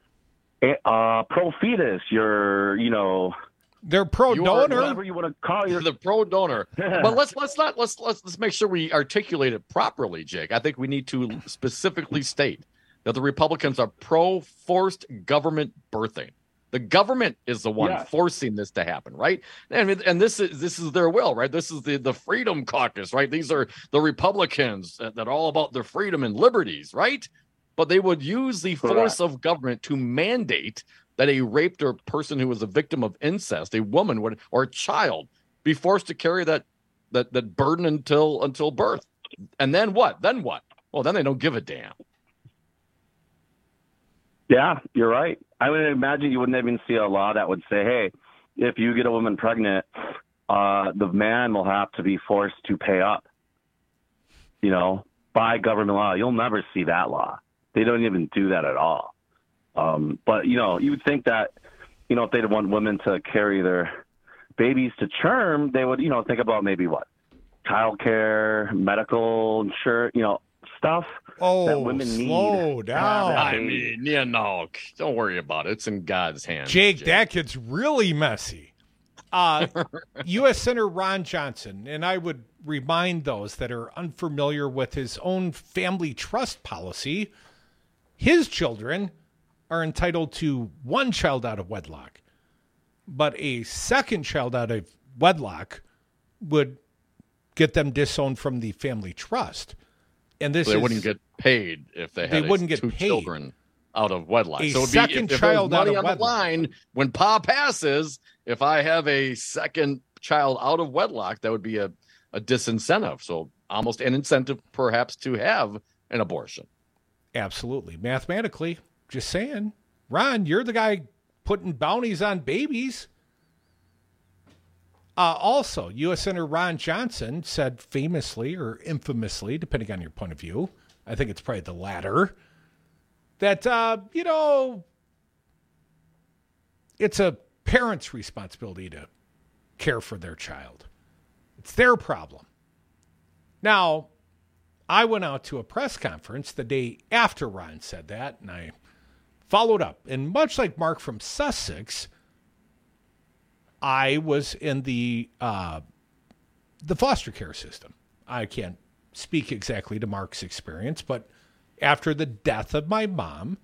uh, pro-fetus. You're, you know... They're pro-donor. Whatever you want to call your... The pro-donor. But let's let's not let's let's let's make sure we articulate it properly, Jake. I think we need to specifically state that the Republicans are pro-forced government birthing. The government is the one Yes. forcing this to happen, right? And and this is this is their will, right? This is the, the Freedom Caucus, right? These are the Republicans that, that are all about their freedom and liberties, right? But they would use the force of government to mandate that a raped or person who was a victim of incest, a woman would or a child, be forced to carry that that that burden until until birth. And then what? Then what? Well, then they don't give a damn. Yeah, you're right. I would imagine you wouldn't even see a law that would say, hey, if you get a woman pregnant, uh, the man will have to be forced to pay up, you know, by government law. You'll never see that law. They don't even do that at all. Um, but, you know, you would think that, you know, if they want women to carry their babies to term, they would, you know, think about maybe what? Childcare, medical insurance, you know, stuff oh, that women need. slow down. I mean, you know, don't worry about it. It's in God's hands. Jake, Jake. That gets really messy. Uh, U S Senator Ron Johnson, and I would remind those that are unfamiliar with his own family trust policy, his children are entitled to one child out of wedlock, but a second child out of wedlock would get them disowned from the family trust. And this so they is, wouldn't get paid if they had they a, wouldn't get two paid. children out of wedlock. A so it'd second be, if, child if out money of on wedlock. the line when Pa passes, if I have a second child out of wedlock, that would be a, a disincentive. So almost an incentive, perhaps, to have an abortion. Absolutely. Mathematically, just saying. Ron, you're the guy putting bounties on babies. Uh, also, U S Senator Ron Johnson said famously or infamously, depending on your point of view, I think it's probably the latter, that, uh, you know, it's a parent's responsibility to care for their child. It's their problem. Now, I went out to a press conference the day after Ron said that, and I followed up. And much like Mark from Sussex, I was in the uh, the foster care system. I can't speak exactly to Mark's experience, but after the death of my mom,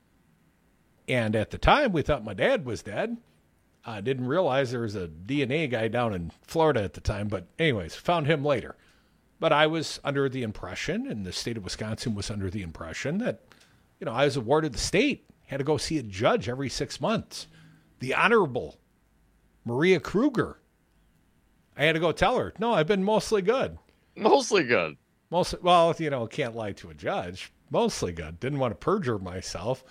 and at the time we thought my dad was dead, I didn't realize there was a D N A guy down in Florida at the time, but anyways, found him later. But I was under the impression, and the state of Wisconsin was under the impression that, you know, I was awarded the state, had to go see a judge every six months. The Honorable Maria Kruger. I had to go tell her, no, I've been mostly good. Mostly good. Mostly, well, you know, can't lie to a judge. Mostly good. Didn't want to perjure myself.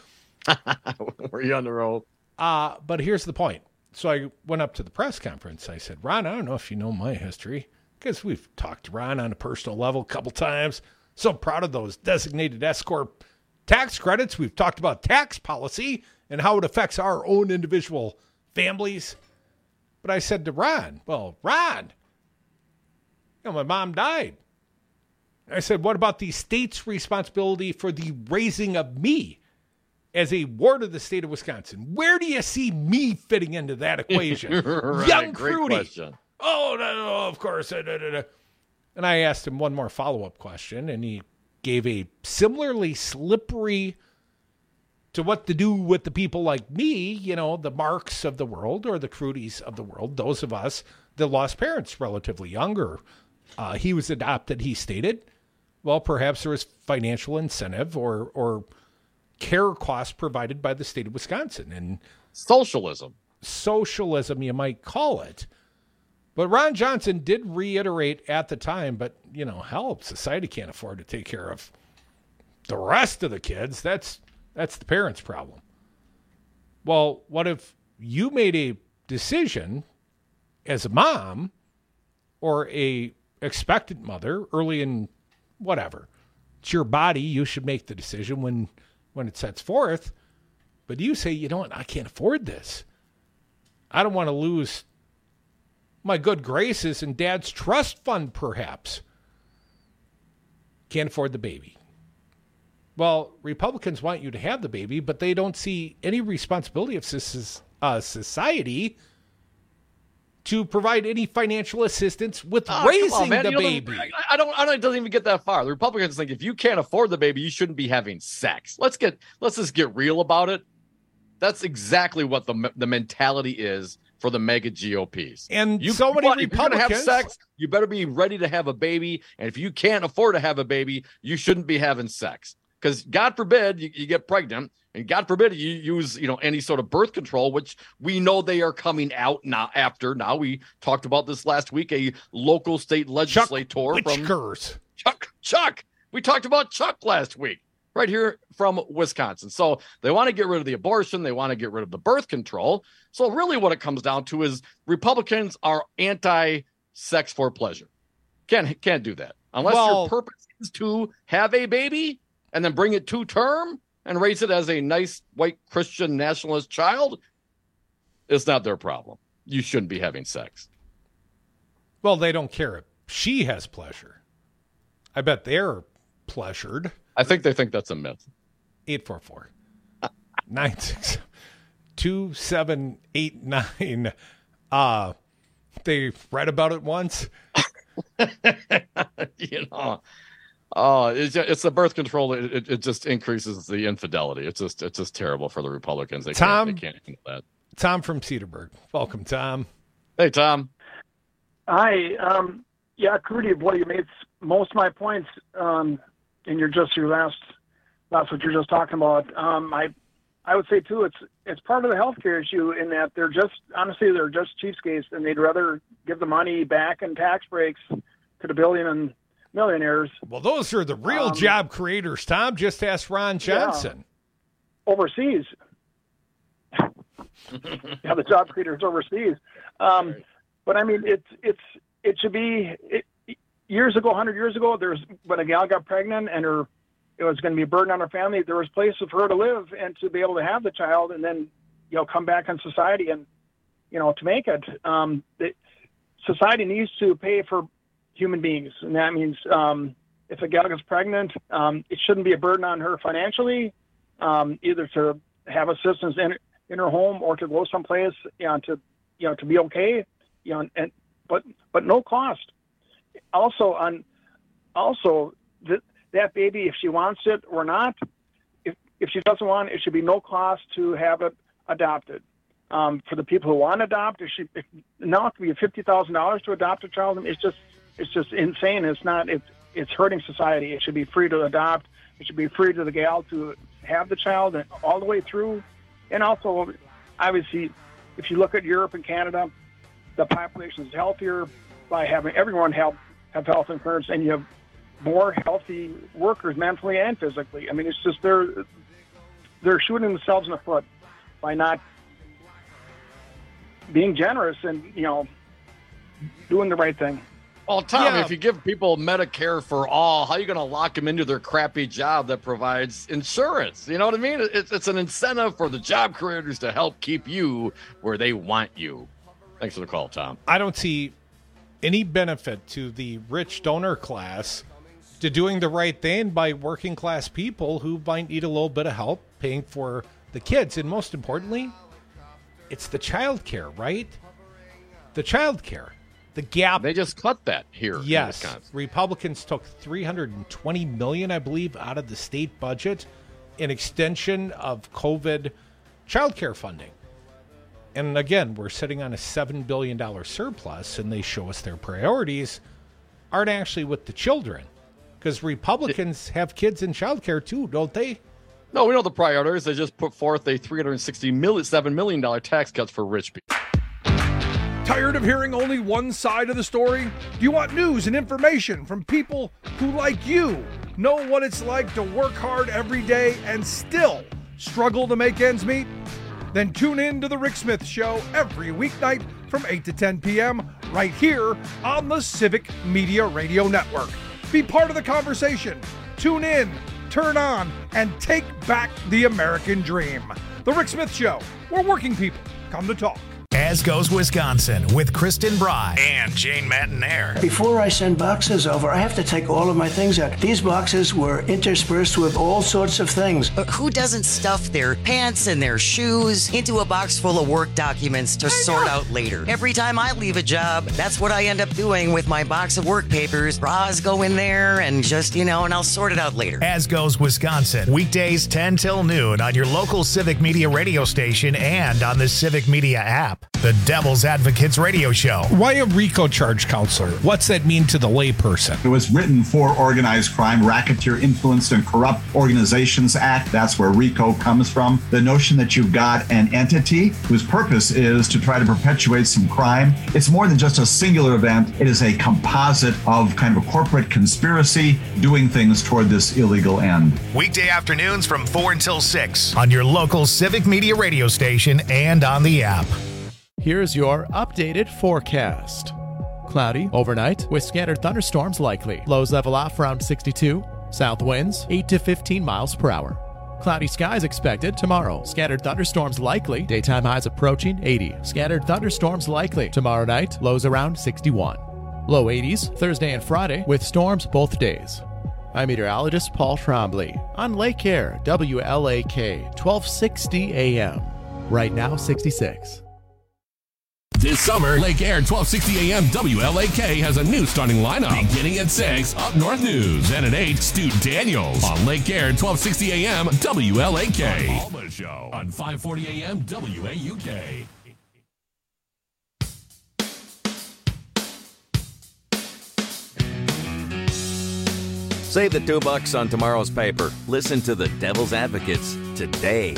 Were you on the road? Uh, but here's the point. So I went up to the press conference. I said, Ron, I don't know if you know my history, because we've talked to Ron on a personal level a couple times. So proud of those designated S-Corp tax credits. We've talked about tax policy and how it affects our own individual families. But I said to Ron, well, Ron, you know, my mom died. I said, what about the state's responsibility for the raising of me as a ward of the state of Wisconsin? Where do you see me fitting into that equation? Right, Young great Fruity. question. Oh, no, no, of course. Da, da, da. And I asked him one more follow-up question, and he gave a similarly slippery to what to do with the people like me, you know, the Marks of the world or the Crudies of the world, those of us that lost parents relatively younger. Uh, he was adopted, he stated. Well, perhaps there was financial incentive or or care costs provided by the state of Wisconsin. And socialism. Socialism, you might call it. But Ron Johnson did reiterate at the time, but, you know, help, society can't afford to take care of the rest of the kids. That's that's the parents' problem. Well, what if you made a decision as a mom or a expectant mother early in whatever? It's your body. You should make the decision when, when it sets forth. But you say, you know what, I can't afford this. I don't want to lose my good graces in Dad's trust fund, perhaps. Can't afford the baby. Well, Republicans want you to have the baby, but they don't see any responsibility of uh, society to provide any financial assistance with Oh, raising come on, man. the You know, baby. I don't. I don't. It doesn't even get that far. The Republicans think if you can't afford the baby, you shouldn't be having sex. Let's get. Let's just get real about it. That's exactly what the the mentality is for the mega G O Ps. And you, so many what, if you're gonna Republicans have sex, you better be ready to have a baby. And if you can't afford to have a baby, you shouldn't be having sex. because God forbid you, you get pregnant, and God forbid you use, you know, any sort of birth control, which we know they are coming out now after. Now, we talked about this last week, a local state legislator from Chuck, Chuck. We talked about Chuck last week, right here from Wisconsin. So they want to get rid of the abortion. They want to get rid of the birth control. So really what it comes down to is Republicans are anti-sex for pleasure. Can't, can't do that. Unless Well- your purpose is to have a baby and then bring it to term and raise it as a nice white Christian nationalist child, it's not their problem. You shouldn't be having sex. Well, they don't care if she has pleasure. I bet they're pleasured. I think they think that's a myth. eight four four, nine six two seven eight nine. Uh, they read about it once. you know, oh, it's it's the birth control. It, it, it just increases the infidelity. It's just it's just terrible for the Republicans. They Tom, can't, they can't handle that. Tom from Cedarburg. Welcome, Tom. Hey, Tom. Hi. Um, yeah, Crudy, boy, you made most of my points um, in your just your last that's what you're just talking about. Um, I I would say too, it's it's part of the healthcare issue in that they're just honestly they're just cheapskates, and they'd rather give the money back in tax breaks to the billion and millionaires. Well, those are the real Um, job creators, Tom. Just ask Ron Johnson. Yeah, overseas. yeah, the job creators overseas. Um, but I mean, it's it's it should be it, years ago, hundred years ago. There's when a gal got pregnant and her it was going to be a burden on her family. There was places for her to live and to be able to have the child, and then you know come back in society and you know to make it. Um, the, society needs to pay for human beings, and that means um, if a gal gets pregnant, um, it shouldn't be a burden on her financially, um, either to have assistance in in her home or to go someplace, you know, to you know to be okay, you know, and but but no cost. Also on also that that baby, if she wants it or not, if if she doesn't want it, it should be no cost to have it adopted. Um, for the people who want to adopt, it should if, now it could be fifty thousand dollars to adopt a child. I mean, it's just it's just insane. It's not it's it's hurting society. It should be free to adopt. It should be free to the gal to have the child and all the way through. And also, obviously, if you look at Europe and Canada, the population is healthier by having everyone have, have health insurance, and you have more healthy workers mentally and physically. I mean, it's just they're they're shooting themselves in the foot by not being generous and you know doing the right thing. Well, Tom, Yeah. if you give people Medicare for all, how are you going to lock them into their crappy job that provides insurance? You know what I mean? It's, it's an incentive for the job creators to help keep you where they want you. Thanks for the call, Tom. I don't see any benefit to the rich donor class to doing the right thing by working class people who might need a little bit of help paying for the kids. And most importantly, it's the child care, right? The child care. The gap. They just cut that here Yes. in Wisconsin. Republicans took three hundred twenty million dollars, I believe, out of the state budget in extension of COVID child care funding. And again, we're sitting on a seven billion dollars surplus, and they show us their priorities aren't actually with the children. Because Republicans have kids in child care too, don't they? No, we know the priorities. They just put forth a three hundred sixty-seven million dollars tax cuts for rich people. Tired of hearing only one side of the story? Do you want news and information from people who, like you, know what it's like to work hard every day and still struggle to make ends meet? Then tune in to The Rick Smith Show every weeknight from eight to ten p.m. right here on the Civic Media Radio Network. Be part of the conversation. Tune in, turn on, and take back the American dream. The Rick Smith Show, where working people come to talk. As Goes Wisconsin with Kristen Bry and Jane Matanair. Before I send boxes over, I have to take all of my things out. These boxes were interspersed with all sorts of things. But who doesn't stuff their pants and their shoes into a box full of work documents to sort out later? Every time I leave a job, that's what I end up doing with my box of work papers. Bras go in there and just, you know, and I'll sort it out later. As Goes Wisconsin, weekdays ten till noon on your local Civic Media radio station and on the Civic Media app. The Devil's Advocates Radio Show. Why a RICO charge, counselor? What's that mean to the layperson? It was written for Organized Crime, Racketeer Influenced and Corrupt Organizations Act. That's where RICO comes from. The notion that you've got an entity whose purpose is to try to perpetuate some crime. It's more than just a singular event. It is a composite of kind of a corporate conspiracy doing things toward this illegal end. Weekday afternoons from four until six on your local Civic Media radio station and on the app. Here's your updated forecast. Cloudy overnight with scattered thunderstorms likely. Lows level off around sixty-two. South winds eight to fifteen miles per hour. Cloudy skies expected tomorrow. Scattered thunderstorms likely. Daytime highs approaching eighty. Scattered thunderstorms likely. Tomorrow night, lows around sixty-one. Low eighties Thursday and Friday with storms both days. I'm meteorologist Paul Trombley on Lake Air, W L A K, twelve sixty A M. Right now, sixty-six. This summer, Lake Air twelve sixty A M W L A K has a new starting lineup. Beginning at six, Up North News. And at eight, Stu Daniels. On Lake Air twelve sixty A M W L A K. On Alma Show. On five forty A M W A U K. Save the two bucks on tomorrow's paper. Listen to the Devil's Advocates today.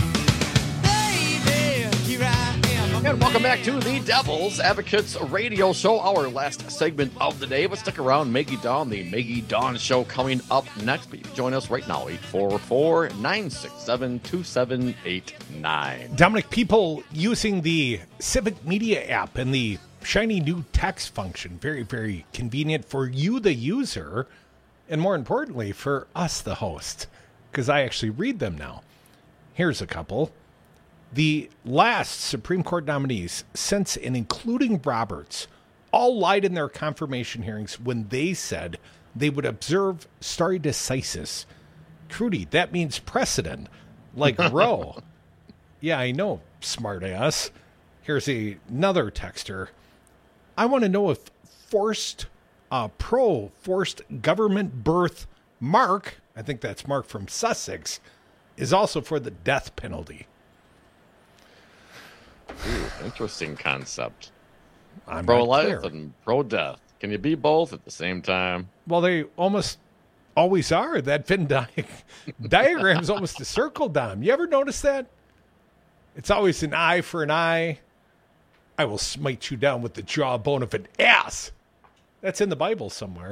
And welcome back to the Devil's Advocates Radio Show, our last segment of the day. But stick around, Maggie Dawn, the Maggie Dawn Show coming up next. But you can join us right now, eight four four, nine six seven, two seven eight nine. Dominic, people using the Civic Media app and the shiny new text function, very, very convenient for you, the user, and more importantly, for us, the host, because I actually read them now. Here's a couple. The last Supreme Court nominees, since and including Roberts, all lied in their confirmation hearings when they said they would observe stare decisis. Trudy, that means precedent, like Roe. Yeah, I know, smart ass. Here's a, another texter. I want to know if forced, uh, pro forced government birth Mark, I think that's Mark from Sussex, is also for the death penalty. Ooh, interesting concept. I'm pro-life and pro-death. Can you be both at the same time? Well, they almost always are. That Venn di- diagram is almost a circle, Dom. You ever notice that? It's always an eye for an eye. I will smite you down with the jawbone of an ass. That's in the Bible somewhere.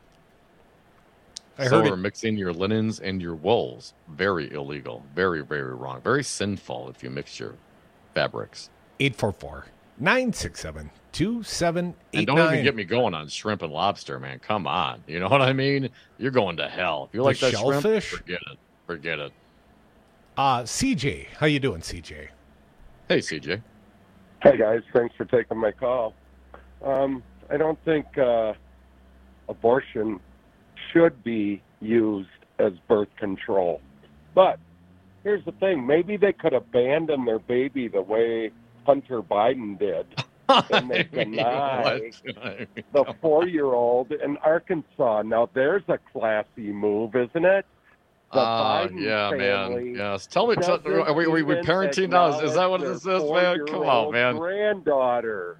I so heard we're it. mixing your linens and your wools. Very illegal. Very, very wrong. Very sinful if you mix your fabrics. eight four four, nine six seven, two seven eight nine. And don't even get me going on shrimp and lobster, man. Come on. You know what I mean? You're going to hell. If you like The that shellfish? shrimp, forget it. Forget it. Uh, C J, how you doing, C J? Hey, C J. Hey, guys. Thanks for taking my call. Um, I don't think uh, abortion should be used as birth control. But here's the thing. Maybe they could abandon their baby the way Hunter Biden did. And they deny the four-year-old in Arkansas. Now, there's a classy move, isn't it? The Uh, Biden yeah, family man. Yes. Tell me, tell, doesn't are we, are we, we even parenting now? Is, is that what acknowledge this is, their man? Come on, four-year-old man. Granddaughter.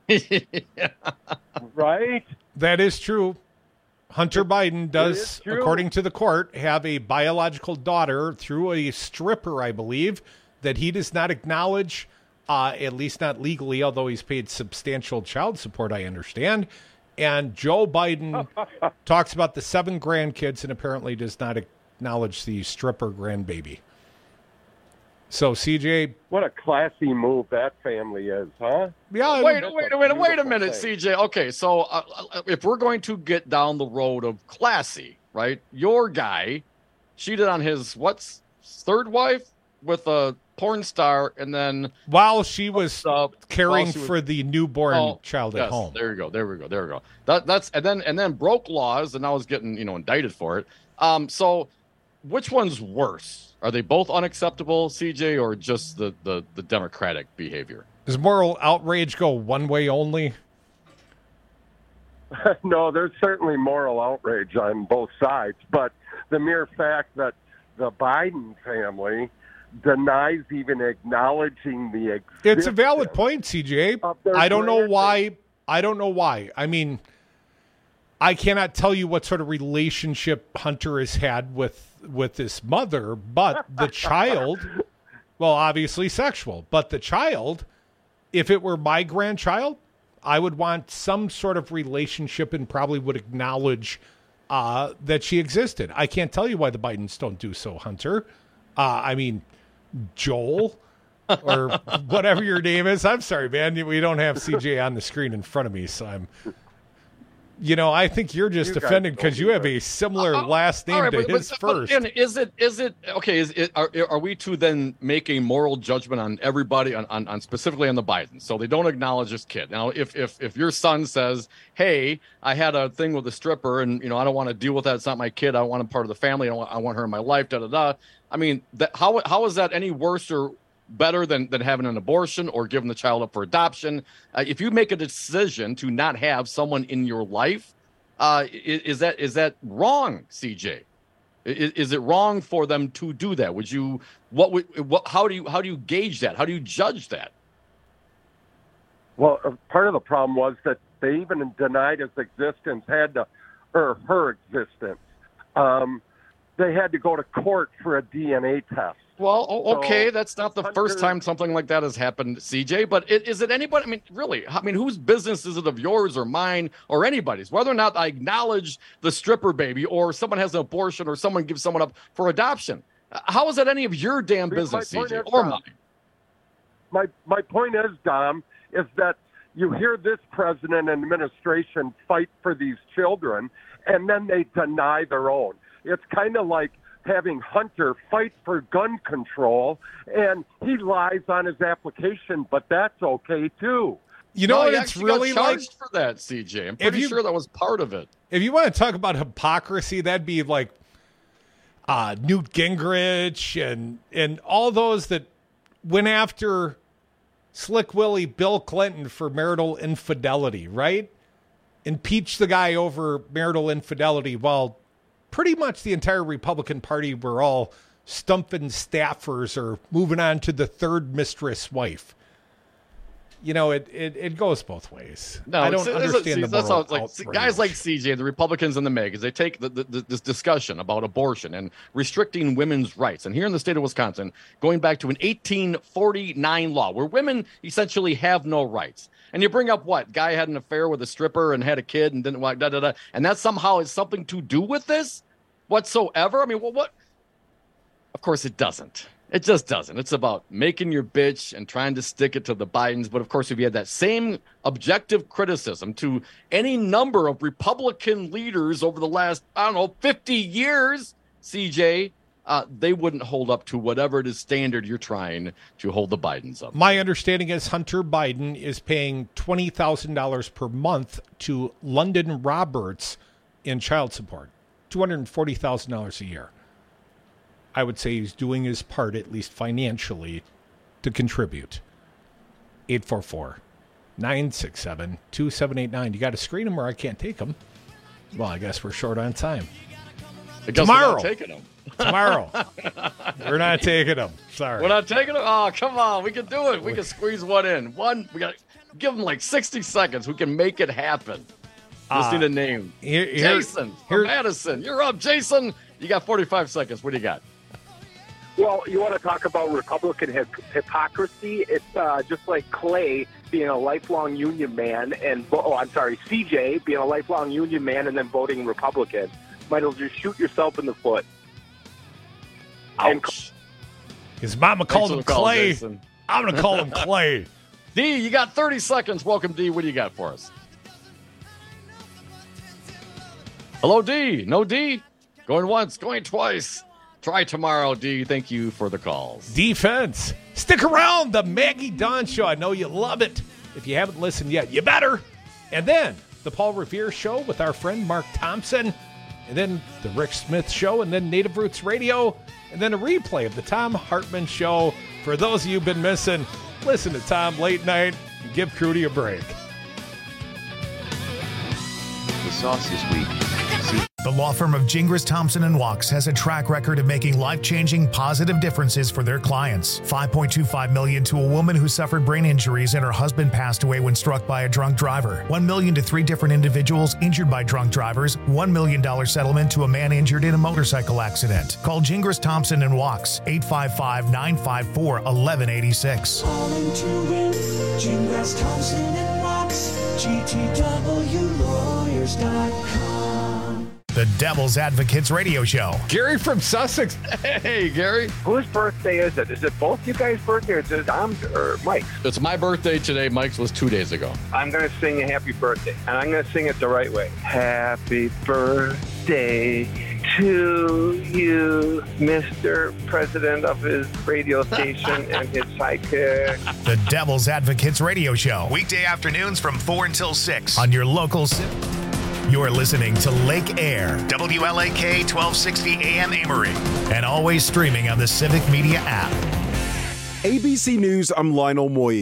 Right? That is true. Hunter Biden does, true. according to the court, have a biological daughter through a stripper, I believe, that he does not acknowledge, uh, at least not legally, although he's paid substantial child support, I understand. And Joe Biden talks about the seven grandkids and apparently does not acknowledge the stripper grandbaby. So, C J... What a classy move that family is, huh? Yeah. Wait, That's wait, a wait, wait a beautiful minute, thing. C J. Okay, so uh, uh, if we're going to get down the road of classy, right? Your guy cheated on his, what's, third wife with a porn star, and then... While she was caring while she was- for the newborn Oh, child yes, at home. There we go. There we go. There we go. That, that's and then and then broke laws, and now is getting you know indicted for it. Um, so which one's worse? Are they both unacceptable, C J, or just the the, the Democratic behavior? Does moral outrage go one way only? No, there's certainly moral outrage on both sides, but the mere fact that the Biden family denies even acknowledging the existence. It's a valid point, C J. their I don't know grandchildren. why. I don't know why. I mean, I cannot tell you what sort of relationship Hunter has had with with his mother, but the child, well, obviously sexual, but the child, if it were my grandchild, I would want some sort of relationship and probably would acknowledge uh, that she existed. I can't tell you why the Bidens don't do so, Hunter. Uh, I mean, Joel or whatever your name is. I'm sorry, man. We don't have C J on the screen in front of me, so I'm... You know, I think you're just You guys offended because you have a similar Uh, last name all right, to but- his but- but first. again, is it is it okay? Is it are, are we to then make a moral judgment on everybody on, on, on specifically on the Bidens? So they don't acknowledge this kid. Now, if if if your son says, "Hey, I had a thing with a stripper, and you know I don't want to deal with that. It's not my kid. I don't want a part of the family. I, don't want, I want her in my life." Da da da. I mean, that, how how is that any worse or better than than having an abortion or giving the child up for adoption? Uh, if you make a decision to not have someone in your life. Uh, is, is that is that wrong, C J? Is, is it wrong for them to do that? Would you what would what? How do you how do you gauge that? How do you judge that? Well, uh, part of the problem was that they even denied his existence, had to, or her existence. Um, they had to go to court for a D N A test. Well, o- okay, So, that's not the Hunter- first time something like that has happened, C J. But it, is it anybody? I mean, really? I mean, whose business is it of yours or mine or anybody's? Whether or not I acknowledge the stripper baby, or someone has an abortion, or someone gives someone up for adoption. Uh, How is that any of your damn My business, C point J, is, or Tom, mine? My my point is, Dom, is that you hear this president and administration fight for these children, and then they deny their own. It's kind of like having Hunter fight for gun control, and he lies on his application, but that's okay too. You know No, what he it's actually got really like? charged for that, C J. I'm pretty you- sure that was part of it. If you want to talk about hypocrisy, that'd be like uh, Newt Gingrich and and all those that went after Slick Willie Bill Clinton for marital infidelity, right? Impeach the guy over marital infidelity while pretty much the entire Republican Party were all stumping staffers or moving on to the third mistress wife. You know, it, it, it goes both ways. No, I don't it's- it's- understand it's- the that's moral how, like outrage. guys like C J, the Republicans and the Megas, they take the, the, the, this discussion about abortion and restricting women's rights. And here in the state of Wisconsin, going back to an eighteen forty-nine law where women essentially have no rights. And you bring up what? Guy had an affair with a stripper and had a kid and didn't want da da da. And that somehow has something to do with this whatsoever? I mean, well, what? Of course it doesn't. It just doesn't. It's about making your bitch and trying to stick it to the Bidens. But of course, if you had that same objective criticism to any number of Republican leaders over the last, I don't know, fifty years, C J, uh, they wouldn't hold up to whatever it is standard you're trying to hold the Bidens up. My understanding is Hunter Biden is paying twenty thousand dollars per month to London Roberts in child support, two hundred forty thousand dollars a year. I would say he's doing his part, at least financially, to contribute. eight four four, nine six seven, two seven eight nine. You got to screen them or I can't take them. Well, I guess we're short on time. I guess Tomorrow. We're not taking them. Tomorrow. We're not taking them. Sorry. We're not taking them? Oh, come on. We can do it. We can squeeze one in. One, we got to give them like sixty seconds. We can make it happen. Just Uh, need a name. here- here- Jason here- from Madison. You're up, Jason. You got forty-five seconds. What do you got? Well, you want to talk about Republican hip- hypocrisy? It's uh, just like Clay being a lifelong union man, and oh, I'm sorry, C J being a lifelong union man and then voting Republican. Might as well just shoot yourself in the foot. Ouch. His mama Thanks called for him the call, Clay. Jason. I'm going to call him Clay. D, you got thirty seconds. Welcome, D. What do you got for us? Hello, D. No D? Going once, going twice. Try tomorrow, D. Thank you for the calls. Defense. Stick around. The Maggie Dawn Show. I know you love it. If you haven't listened yet, you better. And then the Paul Revere Show with our friend Mark Thompson. And then the Rick Smith Show. And then Native Roots Radio. And then a replay of the Tom Hartman Show. For those of you who've been missing, listen to Tom late night and give Crudy a break. The sauce this week. See- The law firm of Gingras, Thompson and Walks has a track record of making life-changing, positive differences for their clients. five point two five million dollars to a woman who suffered brain injuries and her husband passed away when struck by a drunk driver. one million dollars to three different individuals injured by drunk drivers. one million dollars settlement to a man injured in a motorcycle accident. Call Gingras, Thompson and Walks, eight five five, nine five four, one one eight six. Calling to win, Gingras, Thompson and Walks, G T W lawyers dot com. The Devil's Advocates Radio Show. Gary from Sussex. Hey, Gary. Whose birthday is it? Is it both you guys' birthday or is it Dom's or Mike's? It's my birthday today. Mike's was two days ago. I'm going to sing a happy birthday, and I'm going to sing it the right way. Happy birthday to you, Mister President of his radio station and his sidekick. The Devil's Advocates Radio Show. Weekday afternoons from four until six on your local... You're listening to Lake Air, W L A K twelve sixty A M Amory, and always streaming on the Civic Media app. A B C News, I'm Lionel Moyer.